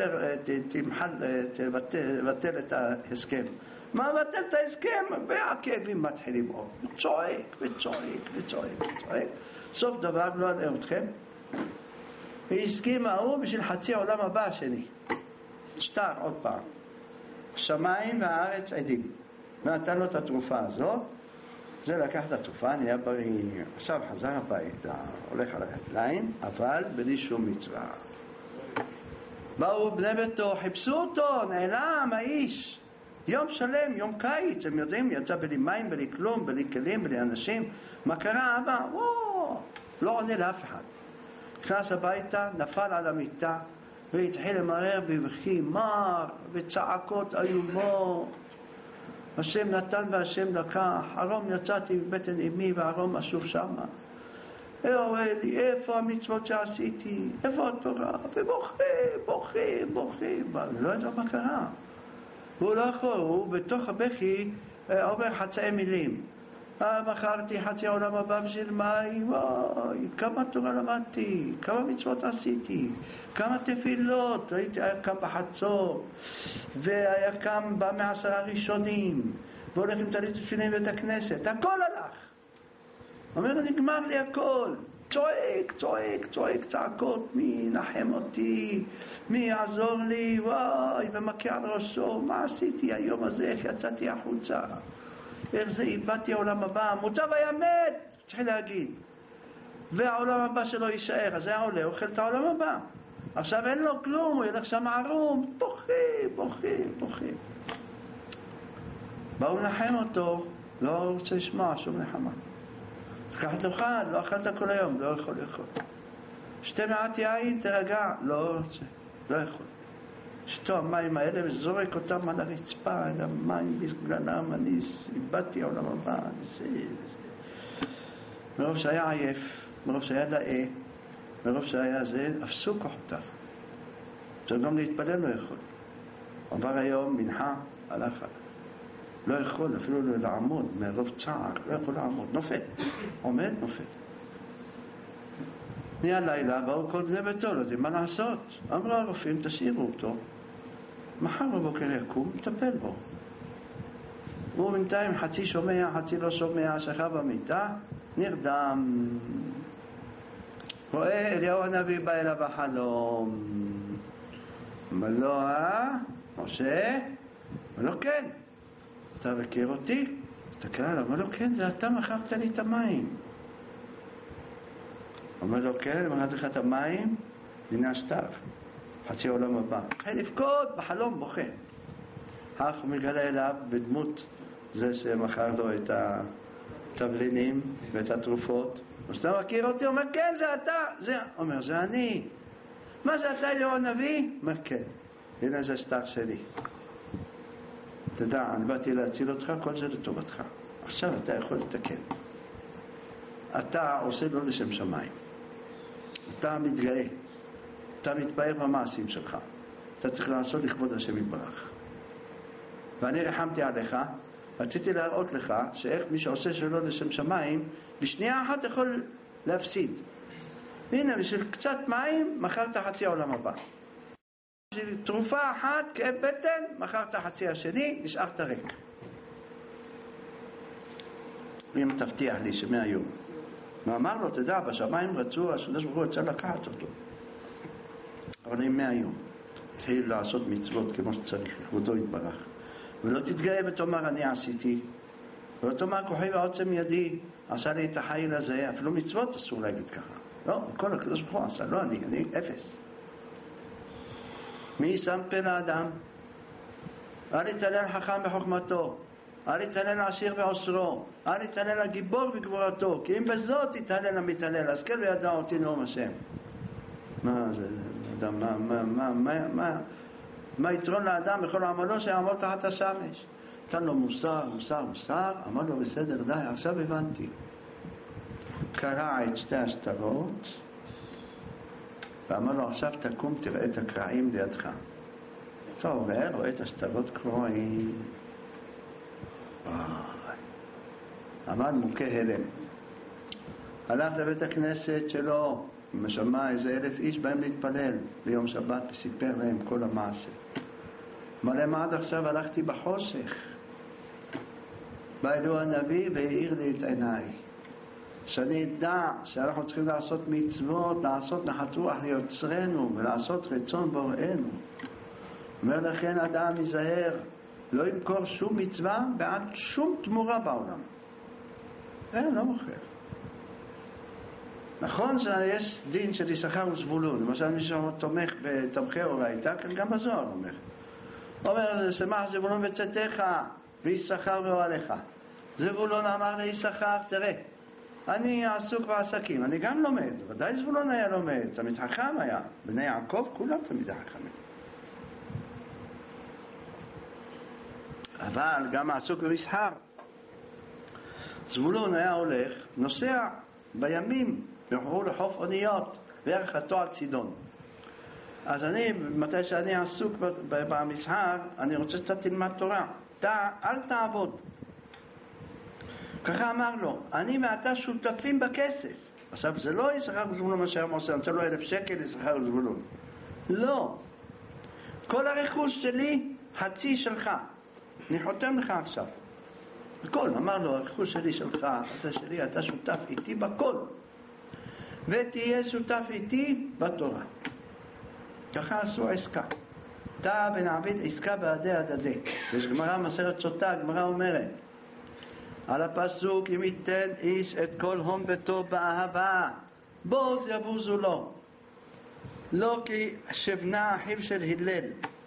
תבטל את ההסכם. מה מבטל את ההסכם? והכאבים מתחילים עוד. צועק וצועק וצועק וצועק. סוף דבר, לא עלה אתכם. והסכים ההוא בשביל חצי העולם הבא השני. שטר עוד פעם. שמיים והארץ עדים. ונתן לו את התרופה הזאת. זה לקח את התרופה, נהיה בריא. עכשיו חזר הביתה, הולך על הרגליים, אבל בלי שום מצווה. באו בני ביתו, חיפשו אותו, נעלם האיש. יום שלם, יום קיץ, הם יודעים, יצא בלי מים, בלי כלום, בלי כלים, בלי אנשים. מה קרה, אבא? לא עונה לאף אחד. נכנס הביתה, נפל על המיטה, והתחיל למרר בבכי מר, וצעקות איומות. השם נתן והשם לקח, הרום יצאתי מבטן אמי והרום אשוב שמה. אומר לי, איפה המצוות שעשיתי? איפה התורה? ובוכה. לא יודע מה קרה. והוא לא יכול, הוא בתוך הבכי אומר חצאי מילים. מכרתי חצי העולם הבא בשביל מים, כמה תורה למדתי, כמה מצוות עשיתי, כמה תפילות, היה קם בחצור, והיה קם ב10 הראשונים, והולך עם טלית תפילין בבית הכנסת, הכל הלך. אומר, נגמר לי הכל. צועק, צעקות, מי נחם אותי, מי יעזור לי, וואי, ומכה על ראשו, מה עשיתי היום הזה, איך יצאתי החוצה, איך זה איבדתי העולם הבא, מוטב היה מת, צריך להגיד, והעולם הבא שלו יישאר, אז היה עולה, אוכל את העולם הבא, עכשיו אין לו כלום, הוא ילך שם ערום, בוכה. באו לנחם אותו, לא רוצה לשמוע שום נחמה. לקחת לך, לא אכלת כל היום, לא יכול לאכול. שתה מעט יין, תרגע, לא רוצה, לא יכול. שתו המים האלה וזורק אותם על הרצפה, על המים בגללם, אני איבדתי העולם הבא, זה. מרוב שהיה עייף, מרוב שהיה דאה, מרוב שהיה זה, אפסו כוחותיו. צריך גם להתפלל, לא יכול. עבר היום, מנחה, הלך. לא יכול אפילו לא לעמוד, מרוב צער, לא יכול לעמוד, נופל. עומד, נופל. נהיה לילה, באו כל בני ביתו, לא יודעים מה לעשות. אמרו הרופאים, תשאירו אותו. מחר בבוקר יקום, תטפל בו. הוא בינתיים חצי שומע, חצי לא שומע, שכב במיטה, נרדם. רואה אליהו הנביא בא אליו בחלום. אמר לו, משה? אמר לו, כן. אתה מכיר אותי? תסתכל עליו, אמר לו, כן, זה אתה מכרת לי את המים. אומר לו, כן, מכרתי לך את המים, הנה השטר, חצי העולם הבא. התחיל לבכות, בחלום בוכה. אך הוא מגלה אליו בדמות זה שמכר לו את התבלינים ואת התרופות. אתה מכיר אותי? אומר, כן, זה אתה. אומר, זה אני. מה זה אתה, אליהו הנביא? אומר, כן, הנה זה השטר שלי. תדע, אני באתי להציל אותך, כל זה לטובתך. עכשיו אתה יכול לתקן. אתה עושה לו לשם שמיים. אתה מתגאה. אתה מתפאר במעשים שלך. אתה צריך לעשות לכבוד השם יתברך. ואני רחמתי עליך, רציתי להראות לך שאיך מי שעושה שלו לשם שמיים, בשנייה אחת יכול להפסיד. הנה, בשביל קצת מים, מכרת חצי העולם הבא. בשביל תרופה אחת, כאב בטן, מכרת חצי השני, נשארת ריק. אם תבטיח לי שמהיום. ואמר לו, תדע, בשמיים רצו, השודש ברוך הוא רצה לקחת אותו. אבל אם מהיום תתחיל לעשות מצוות כמו שצריך, לכבודו יתברך. ולא תתגאה ותאמר, אני עשיתי. ולא תאמר, כוחי ועוצם ידי, עשה לי את החיל הזה, אפילו מצוות אסור להגיד ככה. לא, כל הקדוש ברוך הוא עשה, לא אני אפס. מי שם פה לאדם? אל יתהלל חכם בחוכמתו, אל יתהלל עשיר בעושרו, אל יתהלל הגיבור בגבורתו, כי אם בזאת יתהלל המתהלל, אז כן וידע אותי נאום השם. מה זה, מה יתרון לאדם בכל עמלו שיעמוד תחת השמש? נתן לו מוסר, אמר לו בסדר, די, עכשיו הבנתי. קרע את שתי השטרות ואמר לו, עכשיו תקום תראה את הקרעים לידך. אתה רואה את השטרות קרועים, עמד מוכה הלם, הלך לבית הכנסת שלו, משמע איזה 1,000 איש בהם להתפלל ביום שבת, וסיפר להם כל המעשה. אמר להם, עד עכשיו הלכתי בחושך, בא אלוה הנביא והאיר לי את עיניי, שאני אדע שאנחנו צריכים לעשות מצוות, לעשות נחת רוח ליוצרנו ולעשות רצון בוראנו. אומר לכן אדם ייזהר, לא ימכור שום מצווה בעד שום תמורה בעולם. לא מוכר. נכון שיש דין של יששכר וזבולון, למשל מי שתומך בתומכי אורייתא, כאן גם בזוהר אומר שמח זבולון בצאתך ויששכר באוהליך. זבולון אמר ליששכר, תראה, אני עסוק בעסקים, אני גם לומד, ודאי זבולון היה לומד, תמיד חכם היה, בני יעקב כולם תמיד חכמים. אבל גם עסוק במסחר. זבולון היה הולך, נוסע בימים, בחרו לחוף אוניות, ויחתו על צידון. אז אני, מתי שאני עסוק במסחר, אני רוצה שאתה תלמד תורה. אל תעבוד. ככה אמר לו, אני ואתה שותפים בכסף. עכשיו, זה לא יששכר וזבולון מה שהיה עושה, אני נותן לו 1,000 שקל יששכר וזבולון. לא. כל הרכוש שלי, חצי שלך. אני חותם לך עכשיו. הכל, אמר לו, הרכוש שלי שלך, זה שלי, אתה שותף איתי בכל. ותהיה שותף איתי בתורה. ככה עשו עסקה. תא ונעביד עסקה בעדי הדדי. יש גמרא מסכת סוטה, הגמרא אומרת על הפסוק, אם ייתן איש את כל הון ביתו באהבה, בוז יבוזו לו. לא כי שבנה אחיו של הלל,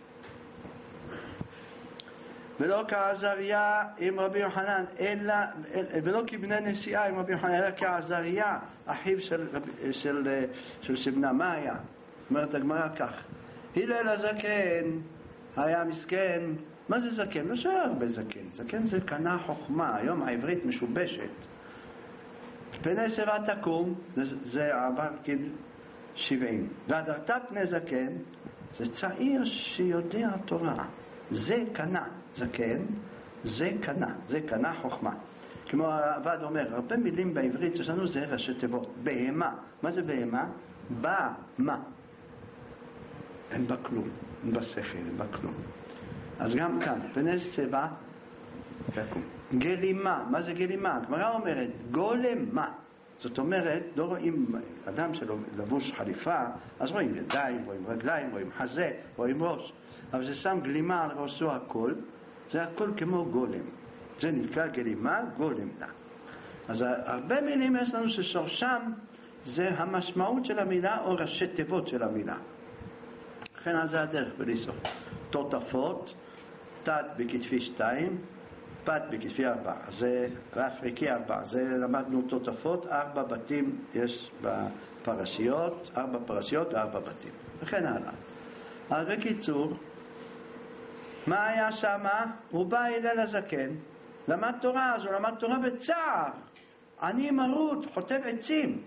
ולא כעזריה עם רבי יוחנן, ולא כבני נשיאה עם רבי יוחנן, אלא כעזריה אחיו של שבנה. מה היה? אומרת הגמרא כך, הלל הזקן היה מסכן. מה זה זקן? לא שהיה הרבה זקן. זקן זה קנה חוכמה. היום העברית משובשת. פני שיבה תקום, זה עבר גיל 70. והדרת פני זקן זה צעיר שיודע תורה. זה קנה זקן, זה קנה חוכמה. כמו העבד אומר, הרבה מילים בעברית יש לנו זה ראשי תיבות. בהמה. מה זה בהמה? מה? אין בה כלום, אין בה שכל, אין בה כלום. אז גם כאן, פני שיבה תקום. גלימה. מה זה גלימה? הגמרא אומרת גולמה. זאת אומרת, לא רואים אדם שלבוש חליפה, אז רואים ידיים, רואים רגליים, רואים חזה, רואים ראש. אבל זה שם גלימה על ראשו הכל, זה הכל כמו גולם. זה נקרא גלימה, גולם. אז הרבה מילים יש לנו ששורשם זה המשמעות של המילה או ראשי תיבות של המילה. לכן אז זה הדרך בליסוף. תותפות, תת בכתפי 2, פת בכתפי 4. זה רף ריקי 4. זה למדנו תותפות, 4 בתים יש בפרשיות, 4 פרשיות ו4 בתים. וכן הלאה. אז בקיצור, מה היה שמה? הוא בא הלל הזקן, למד תורה, אז הוא למד תורה בצער. אני מרות, חוטב עצים.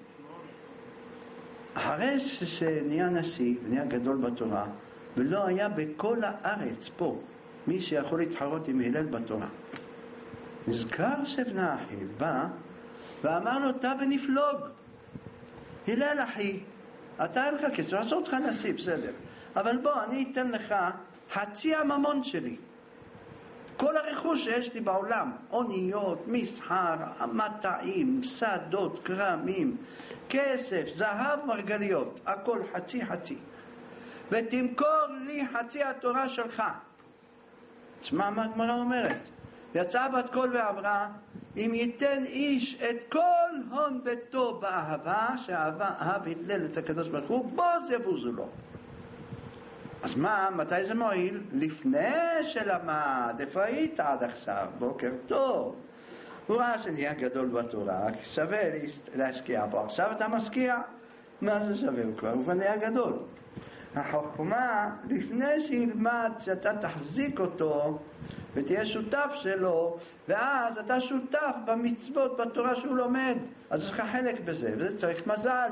אחרי שנהיה נשיא, נהיה גדול בתורה, ולא היה בכל הארץ פה מי שיכול להתחרות עם הלל בתורה. נזכר שבנה אחי, בא ואמר לו, אתה בנפלוג. הלל אחי, אתה אין לך כסף, עשו אותך נשיא, בסדר. אבל בוא, אני אתן לך חצי הממון שלי. כל הרכוש שיש לי בעולם, אוניות, מסחר, מטעים, שדות, כרמים, כסף, זהב, מרגליות, הכל חצי. ותמכור לי חצי התורה שלך. תשמע מה הגמרא אומרת. יצאה בת קול ואמרה, אם ייתן איש את כל הון ביתו באהבה, שאהבה אהב הלל את הקדוש ברוך הוא, בוז יבוזו לו. אז מה, מתי זה מועיל? לפני שלמד, איפה היית עד עכשיו? בוקר טוב. הוא ראה שנהיה גדול בתורה, שווה להשקיע בו. עכשיו אתה משקיע, מה זה שווה? הוא כבר נהיה גדול. החוכמה, לפני שילמד שאתה תחזיק אותו ותהיה שותף שלו, ואז אתה שותף במצוות, בתורה שהוא לומד, אז יש לך חלק בזה, וזה צריך מזל.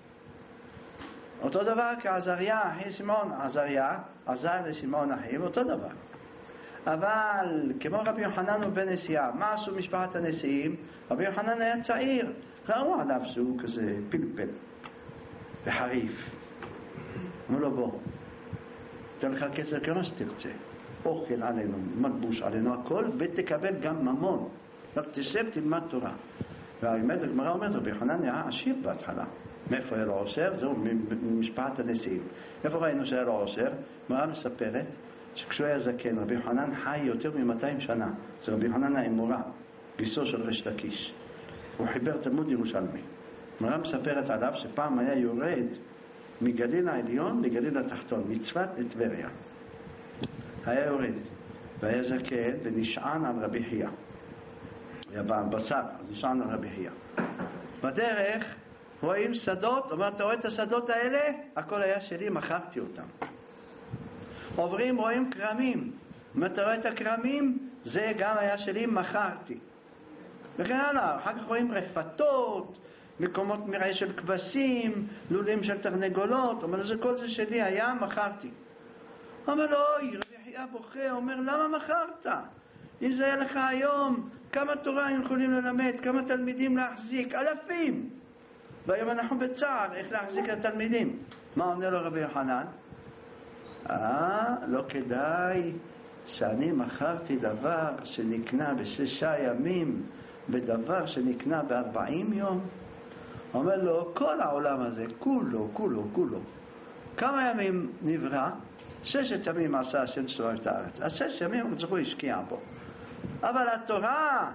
אותו דבר כעזריה, אחי שמעון, עזריה עזר לשמעון אחיו, אותו דבר. אבל כמו רבי יוחנן ובן נשיאה, מה עשו משפחת הנשיאים? רבי יוחנן היה צעיר, ראו עליו שהוא כזה פלפל וחריף. אמרו לו, בוא, תן לך כסף כמה שתרצה, אוכל עלינו, מלבוש עלינו, הכל, ותקבל גם ממון, רק תשב תלמד תורה. והאמת, הגמרא אומרת, רבי יוחנן היה עשיר בהתחלה. מאיפה היה לו עושר? זהו, ממשפחת הנשיאים. איפה ראינו שהיה לו עושר? הגמרא מספרת שכשהוא היה זקן, רבי יוחנן חי יותר מ-200 שנה. זה רבי יוחנן האמורה, גיסו של ריש לקיש. הוא חיבר תלמוד ירושלמי. הגמרא מספרת עליו שפעם היה יורד מגליל העליון לגליל התחתון, מצפת לטבריה. היה יורד, והיה זקן ונשען על רבי חייא. היה בבשר, נשען על רבי חייא. בדרך רואים שדות, אומר, אתה רואה את השדות האלה? הכל היה שלי, מכרתי אותם. עוברים, רואים קרמים. אומר, אתה רואה את הקרמים? זה גם היה שלי, מכרתי. וכן הלאה, אחר כך רואים רפתות, מקומות מרעה של כבשים, לולים של תרנגולות. אומר, זה כל זה שלי, היה, מכרתי. אומר לו, אוי, רבי חייא בוכה, אומר, למה מכרת? אם זה היה לך היום, כמה תורה הם יכולים ללמד, כמה תלמידים להחזיק, אלפים. והיום אנחנו בצער, איך להחזיק את התלמידים. מה אומר לו רבי יוחנן? לא כדאי שאני מכרתי דבר שנקנה ב6 ימים, בדבר שנקנה ב40 יום. אומר לו, כל העולם הזה, כולו, כמה ימים נברא? 6 ימים עשה השם שלו את הארץ. אז 6 ימים הוא השקיע בו. אבל התורה,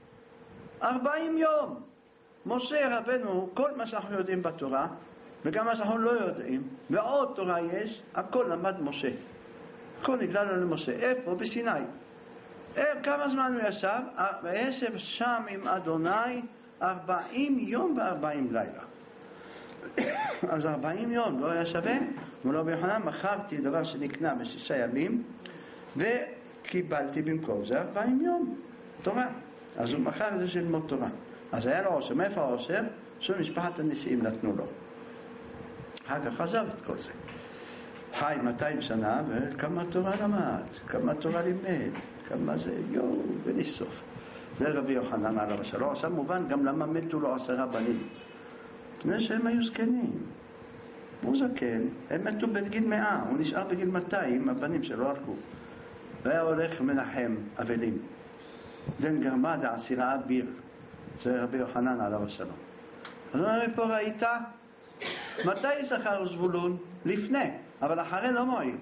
40 יום. משה רבנו, כל מה שאנחנו יודעים בתורה, וגם מה שאנחנו לא יודעים, ועוד תורה יש, הכל למד משה. הכל נגלה לו למשה. איפה? בסיני. כמה זמן הוא ישב? וישב שם עם אדוני 40 יום ו40 לילה. אז 40 יום לא היה שווה. ולא ביוחנן, מכרתי דבר שנקנה ב6 ימים, וקיבלתי במקום זה 40 יום תורה. אז הוא מכר את זה של ללמוד תורה. אז היה לו עושר. מאיפה העושר? של משפחת הנשיאים נתנו לו. אחר כך עזב את כל זה. חי 200 שנה, וכמה תורה למד, כמה תורה לימד, כמה זה, בלי סוף. זה רבי יוחנן עליו השלום. עכשיו מובן גם למה מתו לו 10 בנים. פני שהם היו זקנים. הוא זקן, הם מתו בגיל 100, הוא נשאר בגיל 200, הבנים שלו הלכו. והיה הולך מנחם אבלים. דן גרמה דעשירה ביר. זה רבי יוחנן עליו השלום. אז הוא אומר, פה ראית? מתי יששכר וזבולון? לפני, אבל אחרי לא מועיל.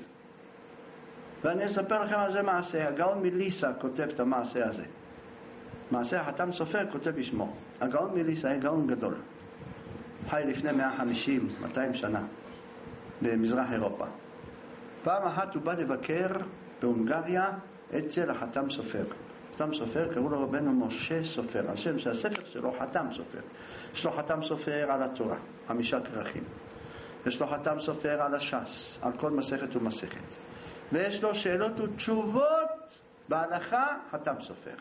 ואני אספר לכם על זה מעשה. הגאון מליסה כותב את המעשה הזה. מעשה החתם סופר כותב בשמו. הגאון מליסה היה גאון גדול. חי לפני 150-200 שנה במזרח אירופה. פעם אחת הוא בא לבקר בהונגריה אצל החתם סופר. חתם סופר קראו לו רבנו משה סופר, על שם שהספר שלו חתם סופר. יש לו חתם סופר על התורה, 5 כרכים. יש לו חתם סופר על הש"ס, על כל מסכת ומסכת. ויש לו שאלות ותשובות בהלכה, חתם סופר.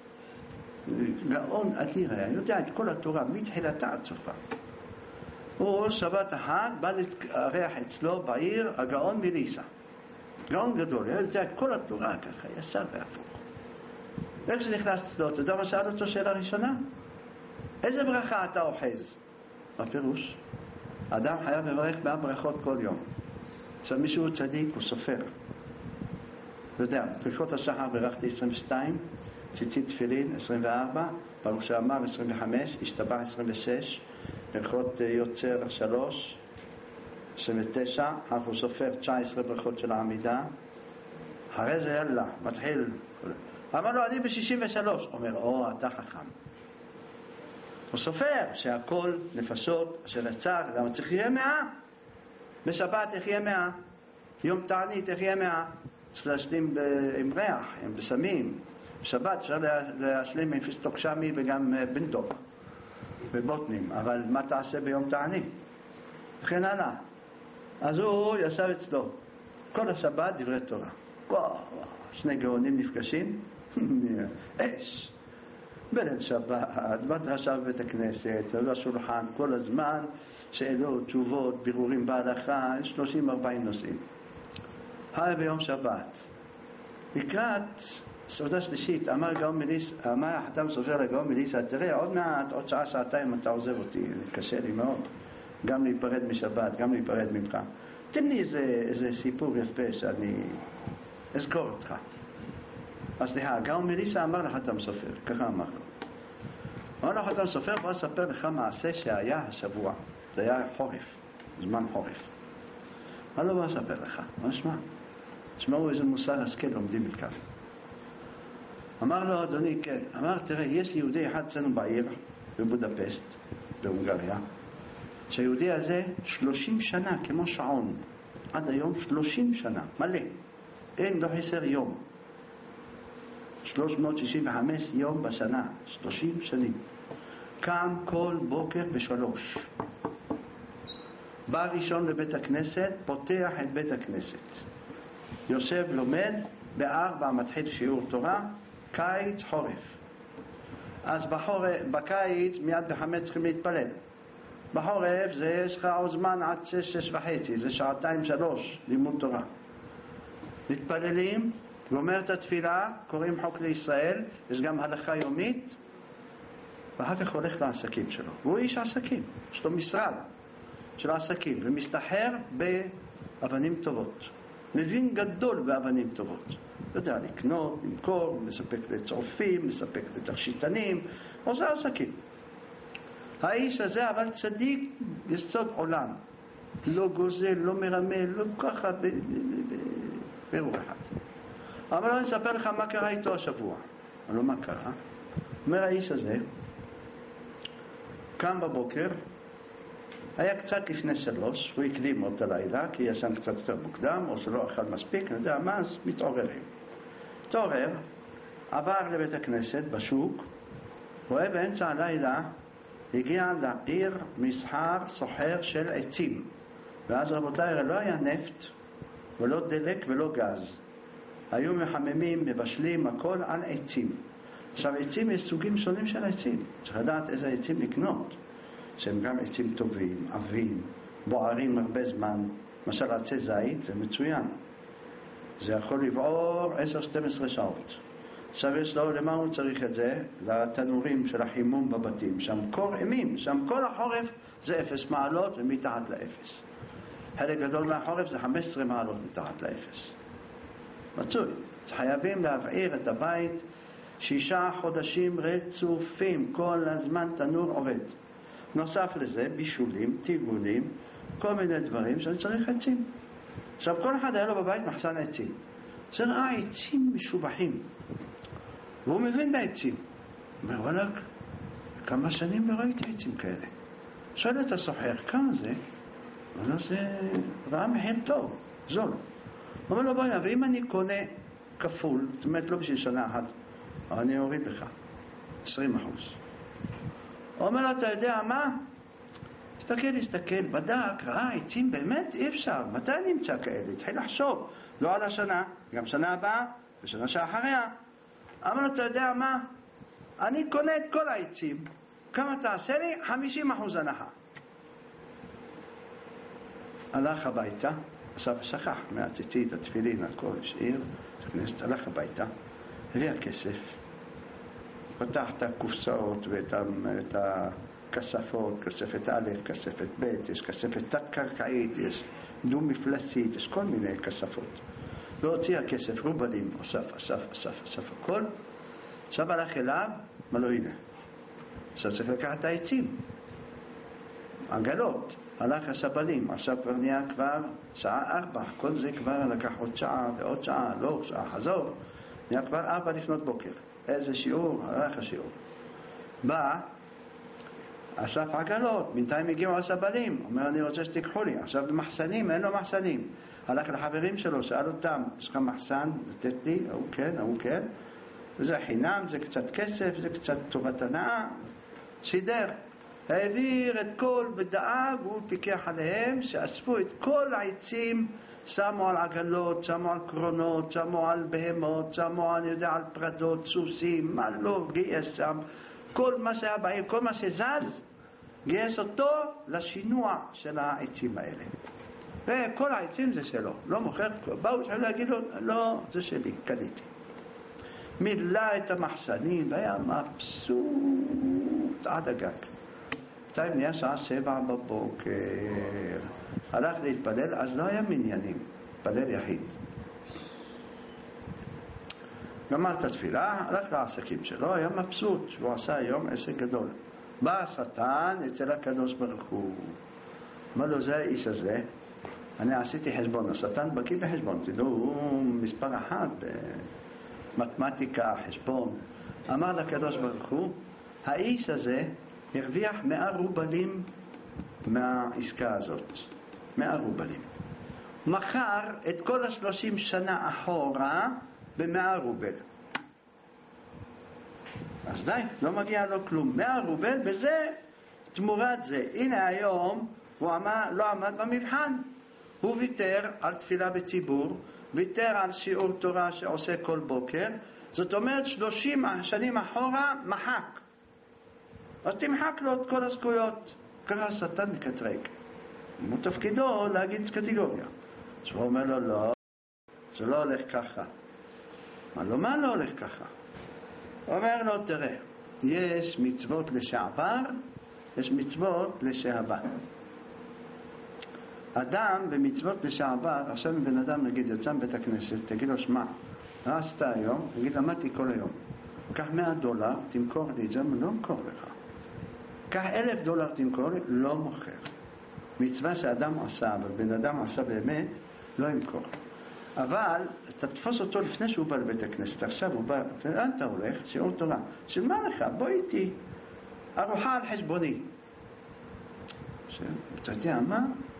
גאון אדיר היה, יודע את כל התורה מתחילתה עד סופה. הוא שבת אחת בא להתארח אצלו בעיר הגאון מליסה. גאון גדול, יודע את כל התורה ככה, ישר והפוך. איך שנכנס אצלו, אתה יודע מה שאל אותו שאלה ראשונה? איזה ברכה אתה אוחז? בפירוש, אדם חייב לברך 100 ברכות כל יום. עכשיו מישהו צדיק, הוא סופר. אתה יודע, ברכות השחר ברכתי 22, ציצית תפילין 24, ברוך שאמר 25, השתבח 26, ברכות יוצר 3, 29, אנחנו סופר 19 ברכות של העמידה. אחרי זה יאללה, מתחיל. אמר לו, אני ב-63. אומר, אתה חכם. הוא סופר שהכל נפשות אשר יצר, למה צריך יהיה 100? בשבת איך יהיה 100? יום תענית איך יהיה 100? צריך להשלים עם ריח, עם בסמים. בשבת אפשר להשלים עם פיסטוק שמי וגם בנדוק ובוטנים, אבל מה תעשה ביום תענית? וכן הלאה. אז הוא ישב אצלו כל השבת דברי תורה. וואו, שני גאונים נפגשים, אש. בליל שבת, מדרשה בבית הכנסת, בשולחן, כל הזמן, שאלות, תשובות, בירורים בהלכה, 30-40 נושאים. היה ביום שבת. לקראת סעודה שלישית, אמר החתם סופר לגאון מליסה, תראה, עוד מעט, עוד שעה, שעתיים אתה עוזב אותי, קשה לי מאוד, גם להיפרד משבת, גם להיפרד ממך. תן לי איזה סיפור יפה שאני אזכור אותך. אז סליחה, גאון מליסה אמר לחתם סופר, ככה אמר לו. אמר לחתם סופר, בוא אספר לך מעשה שהיה השבוע. זה היה חורף, זמן חורף. אמר לו, בוא אספר לך, מה נשמע? תשמעו איזה מוסר השכל לומדים מכאן. אמר לו, אדוני, כן. אמר, תראה, יש יהודי אחד אצלנו בעיר, בבודפשט, בהונגריה, שהיהודי הזה 30 שנה, כמו שעון, עד היום 30 שנה, מלא. אין, לא חסר יום. 365 יום בשנה, 30 שנים. קם כל בוקר ב3. בא ראשון לבית הכנסת, פותח את בית הכנסת. יושב לומד, ב4 מתחיל שיעור תורה, קיץ, חורף. אז בקיץ מיד ב5 צריכים להתפלל. בחורף זה יש לך עוד זמן עד 6-6:30, זה 2-3 לימוד תורה. מתפללים, גומר את התפילה, קוראים חוק לישראל, יש גם הלכה יומית, ואחר כך הולך לעסקים שלו. והוא איש עסקים, יש לו משרד של עסקים, ומסתחר באבנים טובות. מבין גדול באבנים טובות. יודע לקנות, למכור, מספק לצורפים, מספק לתכשיטנים, עושה עסקים. האיש הזה אבל צדיק יסוד עולם. לא גוזל, לא מרמה, לא ככה ברור אחד. אבל אני אספר לך מה קרה איתו השבוע. אבל לא מה קרה. אומר האיש הזה, קם בבוקר, היה קצת לפני 3, הוא הקדים עוד הלילה, כי ישן קצת יותר מוקדם, או שלא אכל מספיק, אני יודע מה, אז מתעוררים. תעורר, עבר לבית הכנסת בשוק, רואה באמצע הלילה, הגיע לעיר מסחר סוחר של עצים. ואז רבותיי, לא היה נפט, ולא דלק ולא גז. היו מחממים, מבשלים, הכל על עצים. עכשיו, עצים יש סוגים שונים של עצים. צריך לדעת איזה עצים לקנות. שהם גם עצים טובים, עבים, בוערים הרבה זמן. למשל עצי זית, זה מצוין. זה יכול לבעור 10-12 שעות. עכשיו יש לו, למה הוא צריך את זה? לתנורים של החימום בבתים. שם קור אימים, שם כל החורף זה 0 מעלות ומתחת ל0. חלק גדול מהחורף זה 15 מעלות מתחת ל0. מצוי. חייבים להבעיר את הבית 6 חודשים רצופים, כל הזמן תנור עובד. נוסף לזה, בישולים, טיגולים, כל מיני דברים שאני צריך עצים. עכשיו, כל אחד היה לו בבית מחסן עצים. זה ראה עצים משובחים. והוא מבין בעצים. הוא אומר, וואלק, כמה שנים לא ראיתי עצים כאלה. שואל את הסוחר, כמה זה? הוא אומר, זה ראה מחיר טוב, זול. הוא אומר לו, בואי, ואם אני קונה כפול, זאת אומרת, לא בשביל שנה אחת, אבל אני אוריד לך 20%. הוא אומר לו, אתה יודע מה? הסתכל, בדק, ראה, עצים באמת אי אפשר. מתי נמצא כאלה? התחיל לחשוב, לא על השנה, גם שנה הבאה ושנה שאחריה. אמר לו, אתה יודע מה? אני קונה את כל העצים. כמה תעשה לי? 50% הנחה. הלך הביתה, עכשיו שכח מהציצית, התפילין, הכל, השאיר, הכנסת, הלך הביתה, הביא הכסף, פתח את הקופסאות ואת הכספות, כספת א', כספת ב', יש כספת תת-קרקעית, יש דו-מפלסית, יש כל מיני כספות. והוציא הכסף, רובלים, אסף הכל. עכשיו הלך אליו, מה לא הנה. עכשיו צריך לקחת את העצים, עגלות, הלך הסבלים, עכשיו כבר נהיה כבר שעה 4, כל זה כבר לקח עוד שעה ועוד שעה, לא שעה, חזור, נהיה כבר 4 לפנות בוקר. איזה שיעור? הלך השיעור. בא, אסף עגלות, בינתיים הגיעו הסבלים, אומר אני רוצה שתיקחו לי, עכשיו במחסנים, אין לו מחסנים. הלך לחברים שלו, שאל אותם, יש לך מחסן לתת לי? הוא כן, וזה חינם, זה קצת כסף, זה קצת טובת הנאה, שידר. העביר את כל ודאג, הוא פיקח עליהם, שאספו את כל העצים, שמו על עגלות, שמו על קרונות, שמו על בהמות, שמו אני יודע, על פרדות, סוסים, מה לא, גייס שם, כל מה שהיה בעיר, כל מה שזז, גייס אותו לשינוע של העצים האלה. וכל העצים זה שלו, לא מוכר, באו שהיו להגיד לו, לא, זה שלי, קניתי. מילא את המחסנים, והיה מבסוט עד הגג. צייב נהיה שעה 7 בבוקר, הלך להתפלל, אז לא היה מניינים, פלל יחיד. גמר את התפילה, הלך לעסקים שלו, היה מבסוט, שהוא עשה היום עסק גדול. בא השטן אצל הקדוש ברוך הוא, אמר לו, זה האיש הזה, אני עשיתי חשבון, השטן בקיא בחשבון, תדעו, הוא מספר אחד במתמטיקה, חשבון. אמר לקדוש ברוך הוא, האיש הזה הרוויח 100 רובלים מהעסקה הזאת, 100 רובלים. מכר את כל 30 שנה אחורה ב100 רובל. אז די, לא מגיע לו כלום. 100 רובל, בזה תמורת זה. הנה היום הוא לא עמד במבחן. הוא ויתר על תפילה בציבור, ויתר על שיעור תורה שעושה כל בוקר. זאת אומרת 30 שנים אחורה מחק. אז תמחק לו את כל הזכויות. ככה השטן מקטרג. הוא תפקידו להגיד קטגוריה. אז הוא אומר לו, לא, זה לא הולך ככה. מה לא הולך ככה? הוא אומר לו, תראה, יש מצוות לשעבר, יש מצוות לשעבר. אדם במצוות לשעבר, עכשיו בן אדם נגיד יצא מבית הכנסת, תגיד לו, שמע, מה עשת היום? תגיד, למדתי כל היום. קח $100, תמכור לי את זה, לא אמכור לך. קח $1,000, תמכור לי, לא מוכר. מצווה שאדם עשה, אבל בן אדם עשה באמת, לא ימכור. אבל אתה תתפוס אותו לפני שהוא בא לבית הכנסת. עכשיו הוא בא, לאן אתה הולך? שיעור תורה. של מה לך? בוא איתי. ארוחה על חשבוני. אתה יודע מה?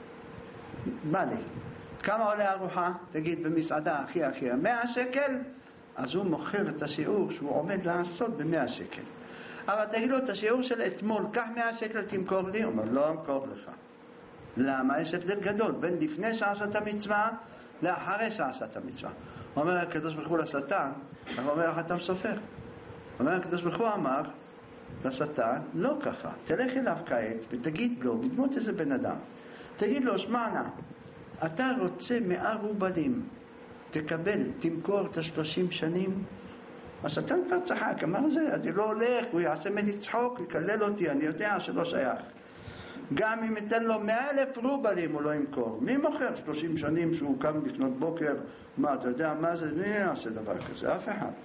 בא לי. כמה עולה ארוחה? תגיד במסעדה הכי 100 שקל? אז הוא מוכר את השיעור שהוא עומד לעשות ב100 שקל. אבל תגיד לו את השיעור של אתמול, קח 100 שקל תמכור לי. הוא אומר, לא אמכור לך. למה? יש הבדל גדול בין לפני שעשת המצווה לאחרי שעשת המצווה. אומר הקדוש ברוך הוא לשטן, הוא אומר לך אתה מסופר. אומר הקדוש ברוך הוא אמר לשטן, לא ככה, תלך אליו כעת ותגיד לו, בדמות איזה בן אדם, תגיד לו, שמענה, אתה רוצה 100 רובלים, תקבל, תמכור את 30 שנים. השטן כבר צחק, אמר זה, אני לא הולך, הוא יעשה מני צחוק, יקלל אותי, אני יודע שלא שייך. גם אם ייתן לו 100,000 רובלים הוא לא ימכור. מי מוכר 30 שנים שהוא קם לפנות בוקר? מה, אתה יודע מה זה? מי יעשה דבר כזה? אף אחד.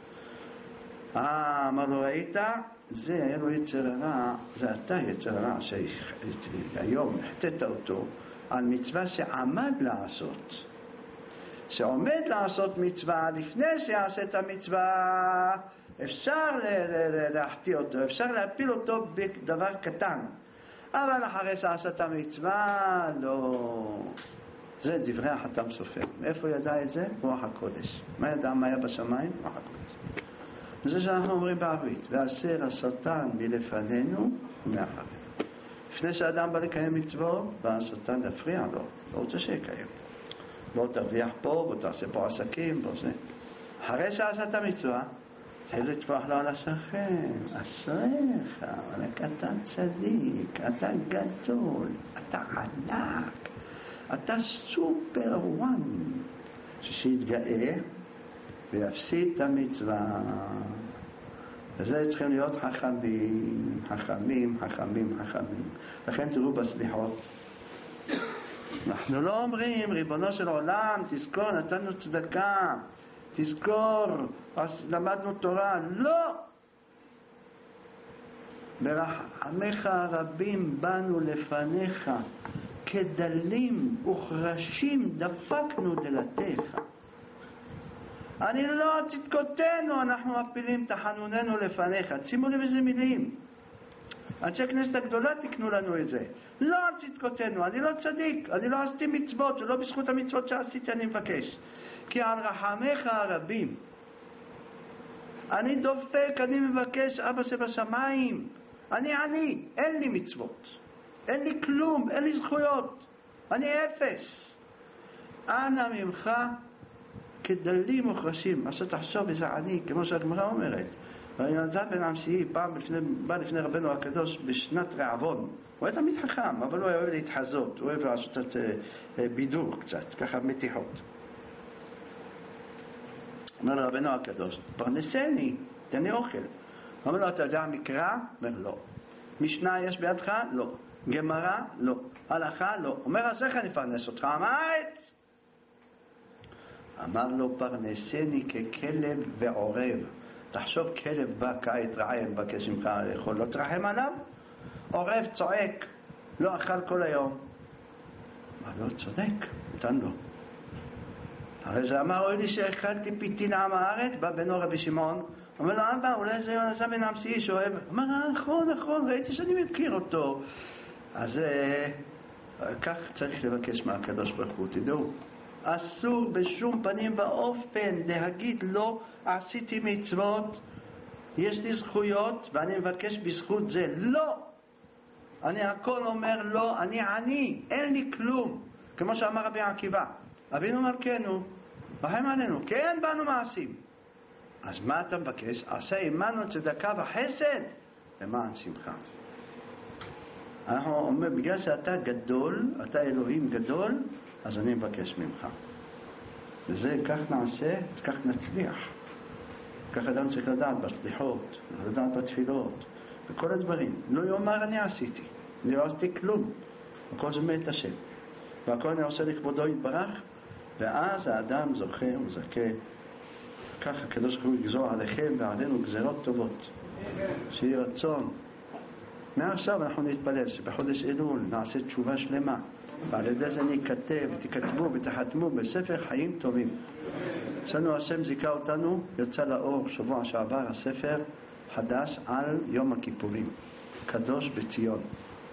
אמר לו, ראית? זה היה לו יצר הרע, זה אתה יצר הרע שהיום החטאת אותו על מצווה שעמד לעשות. שעומד לעשות מצווה, לפני שיעשה את המצווה, אפשר להחטיא אותו, אפשר להפיל אותו בדבר קטן. אבל אחרי שעשה את המצווה, לא. זה דברי החתם סופר. מאיפה ידע את זה? רוח הקודש. מה ידע? מה היה בשמיים? רוח הקודש. זה שאנחנו אומרים בערבית, והסר השטן מלפנינו ומאחרינו. לפני שאדם בא לקיים מצוות, בא השטן להפריע לו, לא רוצה שיקיים. בוא תרוויח פה, בוא תעשה פה עסקים, בוא זה. אחרי שעשה את המצווה, תתחיל לטפוח לו על השכם, אשריך, אבל אתה צדיק, אתה גדול, אתה ענק, אתה סופר וואן, שיתגאה ויפסיד את המצווה. וזה צריכים להיות חכמים, חכמים, חכמים, חכמים. לכן תראו בסליחות, אנחנו לא אומרים, ריבונו של עולם, תזכור, נתנו צדקה, תזכור, אז למדנו תורה. לא! ברחמך הרבים באנו לפניך, כדלים וכרשים דפקנו דלתיך. אני לא צדקותינו, אנחנו מפילים תחנוננו לפניך. שימו לב איזה מילים. אנשי הכנסת הגדולה תקנו לנו את זה. לא על צדקותינו, אני לא צדיק, אני לא עשיתי מצוות, ולא בזכות המצוות שעשיתי אני מבקש. כי על רחמך הרבים אני דופק, אני מבקש, אבא שבשמיים, אני עני, אין לי מצוות, אין לי כלום, אין לי זכויות, אני אפס. אנא ממך כדלים מוחרשים. עכשיו תחשוב איזה עני, כמו שהגמרא אומרת. רבי בן עמסי פעם בא לפני רבנו הקדוש בשנת רעבון. הוא היה תמיד חכם, אבל הוא היה אוהב להתחזות, הוא אוהב לעשות את בידור קצת, ככה מתיחות. אומר לרבנו הקדוש, פרנסני, תן לי אוכל. אומר לו, אתה יודע מקרא? אומר, לא. משנה יש בידך? לא. גמרא? לא. הלכה? לא. אומר, אז איך אני פרנס אותך? אמרת? אמר לו, פרנסני ככלב ועורב. תחשוב, כלב בא כעת רעב, מבקש ממך לאכול, לא תרחם עליו? עורב צועק, לא אכל כל היום. אמר לו, צודק, נתן לו. הרי זה אמר, אוי לי שאכלתי פיתי לעם הארץ, בא בנו רבי שמעון, אומר לו, אבא, אולי זה בן עמסי שאוהב. אמר, נכון, ראיתי שאני מכיר אותו. אז כך צריך לבקש מהקדוש ברוך הוא, תדעו. אסור בשום פנים ואופן להגיד לו, עשיתי מצוות, יש לי זכויות ואני מבקש בזכות זה. לא. אני הכל אומר לא, אני עני, אין לי כלום. כמו שאמר רבי עקיבא, אבינו מלכנו, רחם עלינו, כן באנו מעשים. אז מה אתה מבקש? עשה עמנו צדקה וחסד למען שמך. אנחנו אומרים, בגלל שאתה גדול, אתה אלוהים גדול, אז אני מבקש ממך. וזה כך נעשה, כך נצליח. כך אדם צריך לדעת בסליחות, לדעת בתפילות, בכל הדברים. לא יאמר אני עשיתי, אני לא עשיתי כלום. הכל זה מת השם. והכל אני עושה לכבודו יתברך, ואז האדם זוכה ומזכה. כך הקדוש ברוך הוא יגזור עליכם ועלינו גזרות טובות. שיהיה רצון. מעכשיו אנחנו נתפלל שבחודש אלול נעשה תשובה שלמה, ועל ידי זה ניכתב, תכתבו ותחתמו בספר חיים טובים. אצלנו השם זיכה אותנו, יצא לאור שבוע שעבר הספר חדש על יום הכיפורים, קדוש בציון,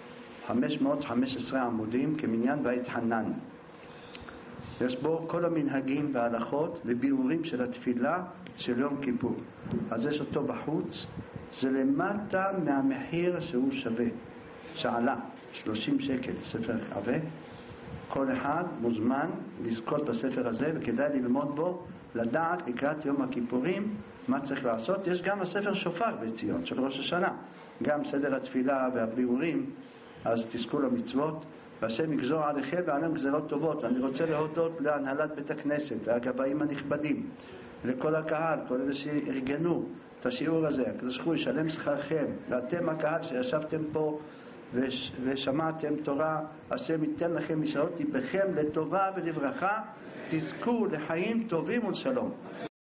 515 עמודים כמניין בית חנן. יש בו כל המנהגים וההלכות וביאורים של התפילה של יום כיפור. אז יש אותו בחוץ, זה למטה מהמחיר שהוא שווה, שעלה 30 שקל, ספר עבה. כל אחד מוזמן לזכות בספר הזה, וכדאי ללמוד בו, לדעת לקראת יום הכיפורים מה צריך לעשות. יש גם הספר שופר בציון של ראש השנה, גם סדר התפילה והביאורים. אז תזכו למצוות, והשם יגזור עליכם ועליהם גזרות טובות. אני רוצה להודות להנהלת בית הכנסת, הגבאים הנכבדים, לכל הקהל, כל אלה שארגנו את השיעור הזה. הקדוש ברוך הוא ישלם שכרכם, ואתם הקהל שישבתם פה ושמעתם תורה, השם ייתן לכם משאלות ליבכם לטובה ולברכה, תזכו לחיים טובים ולשלום.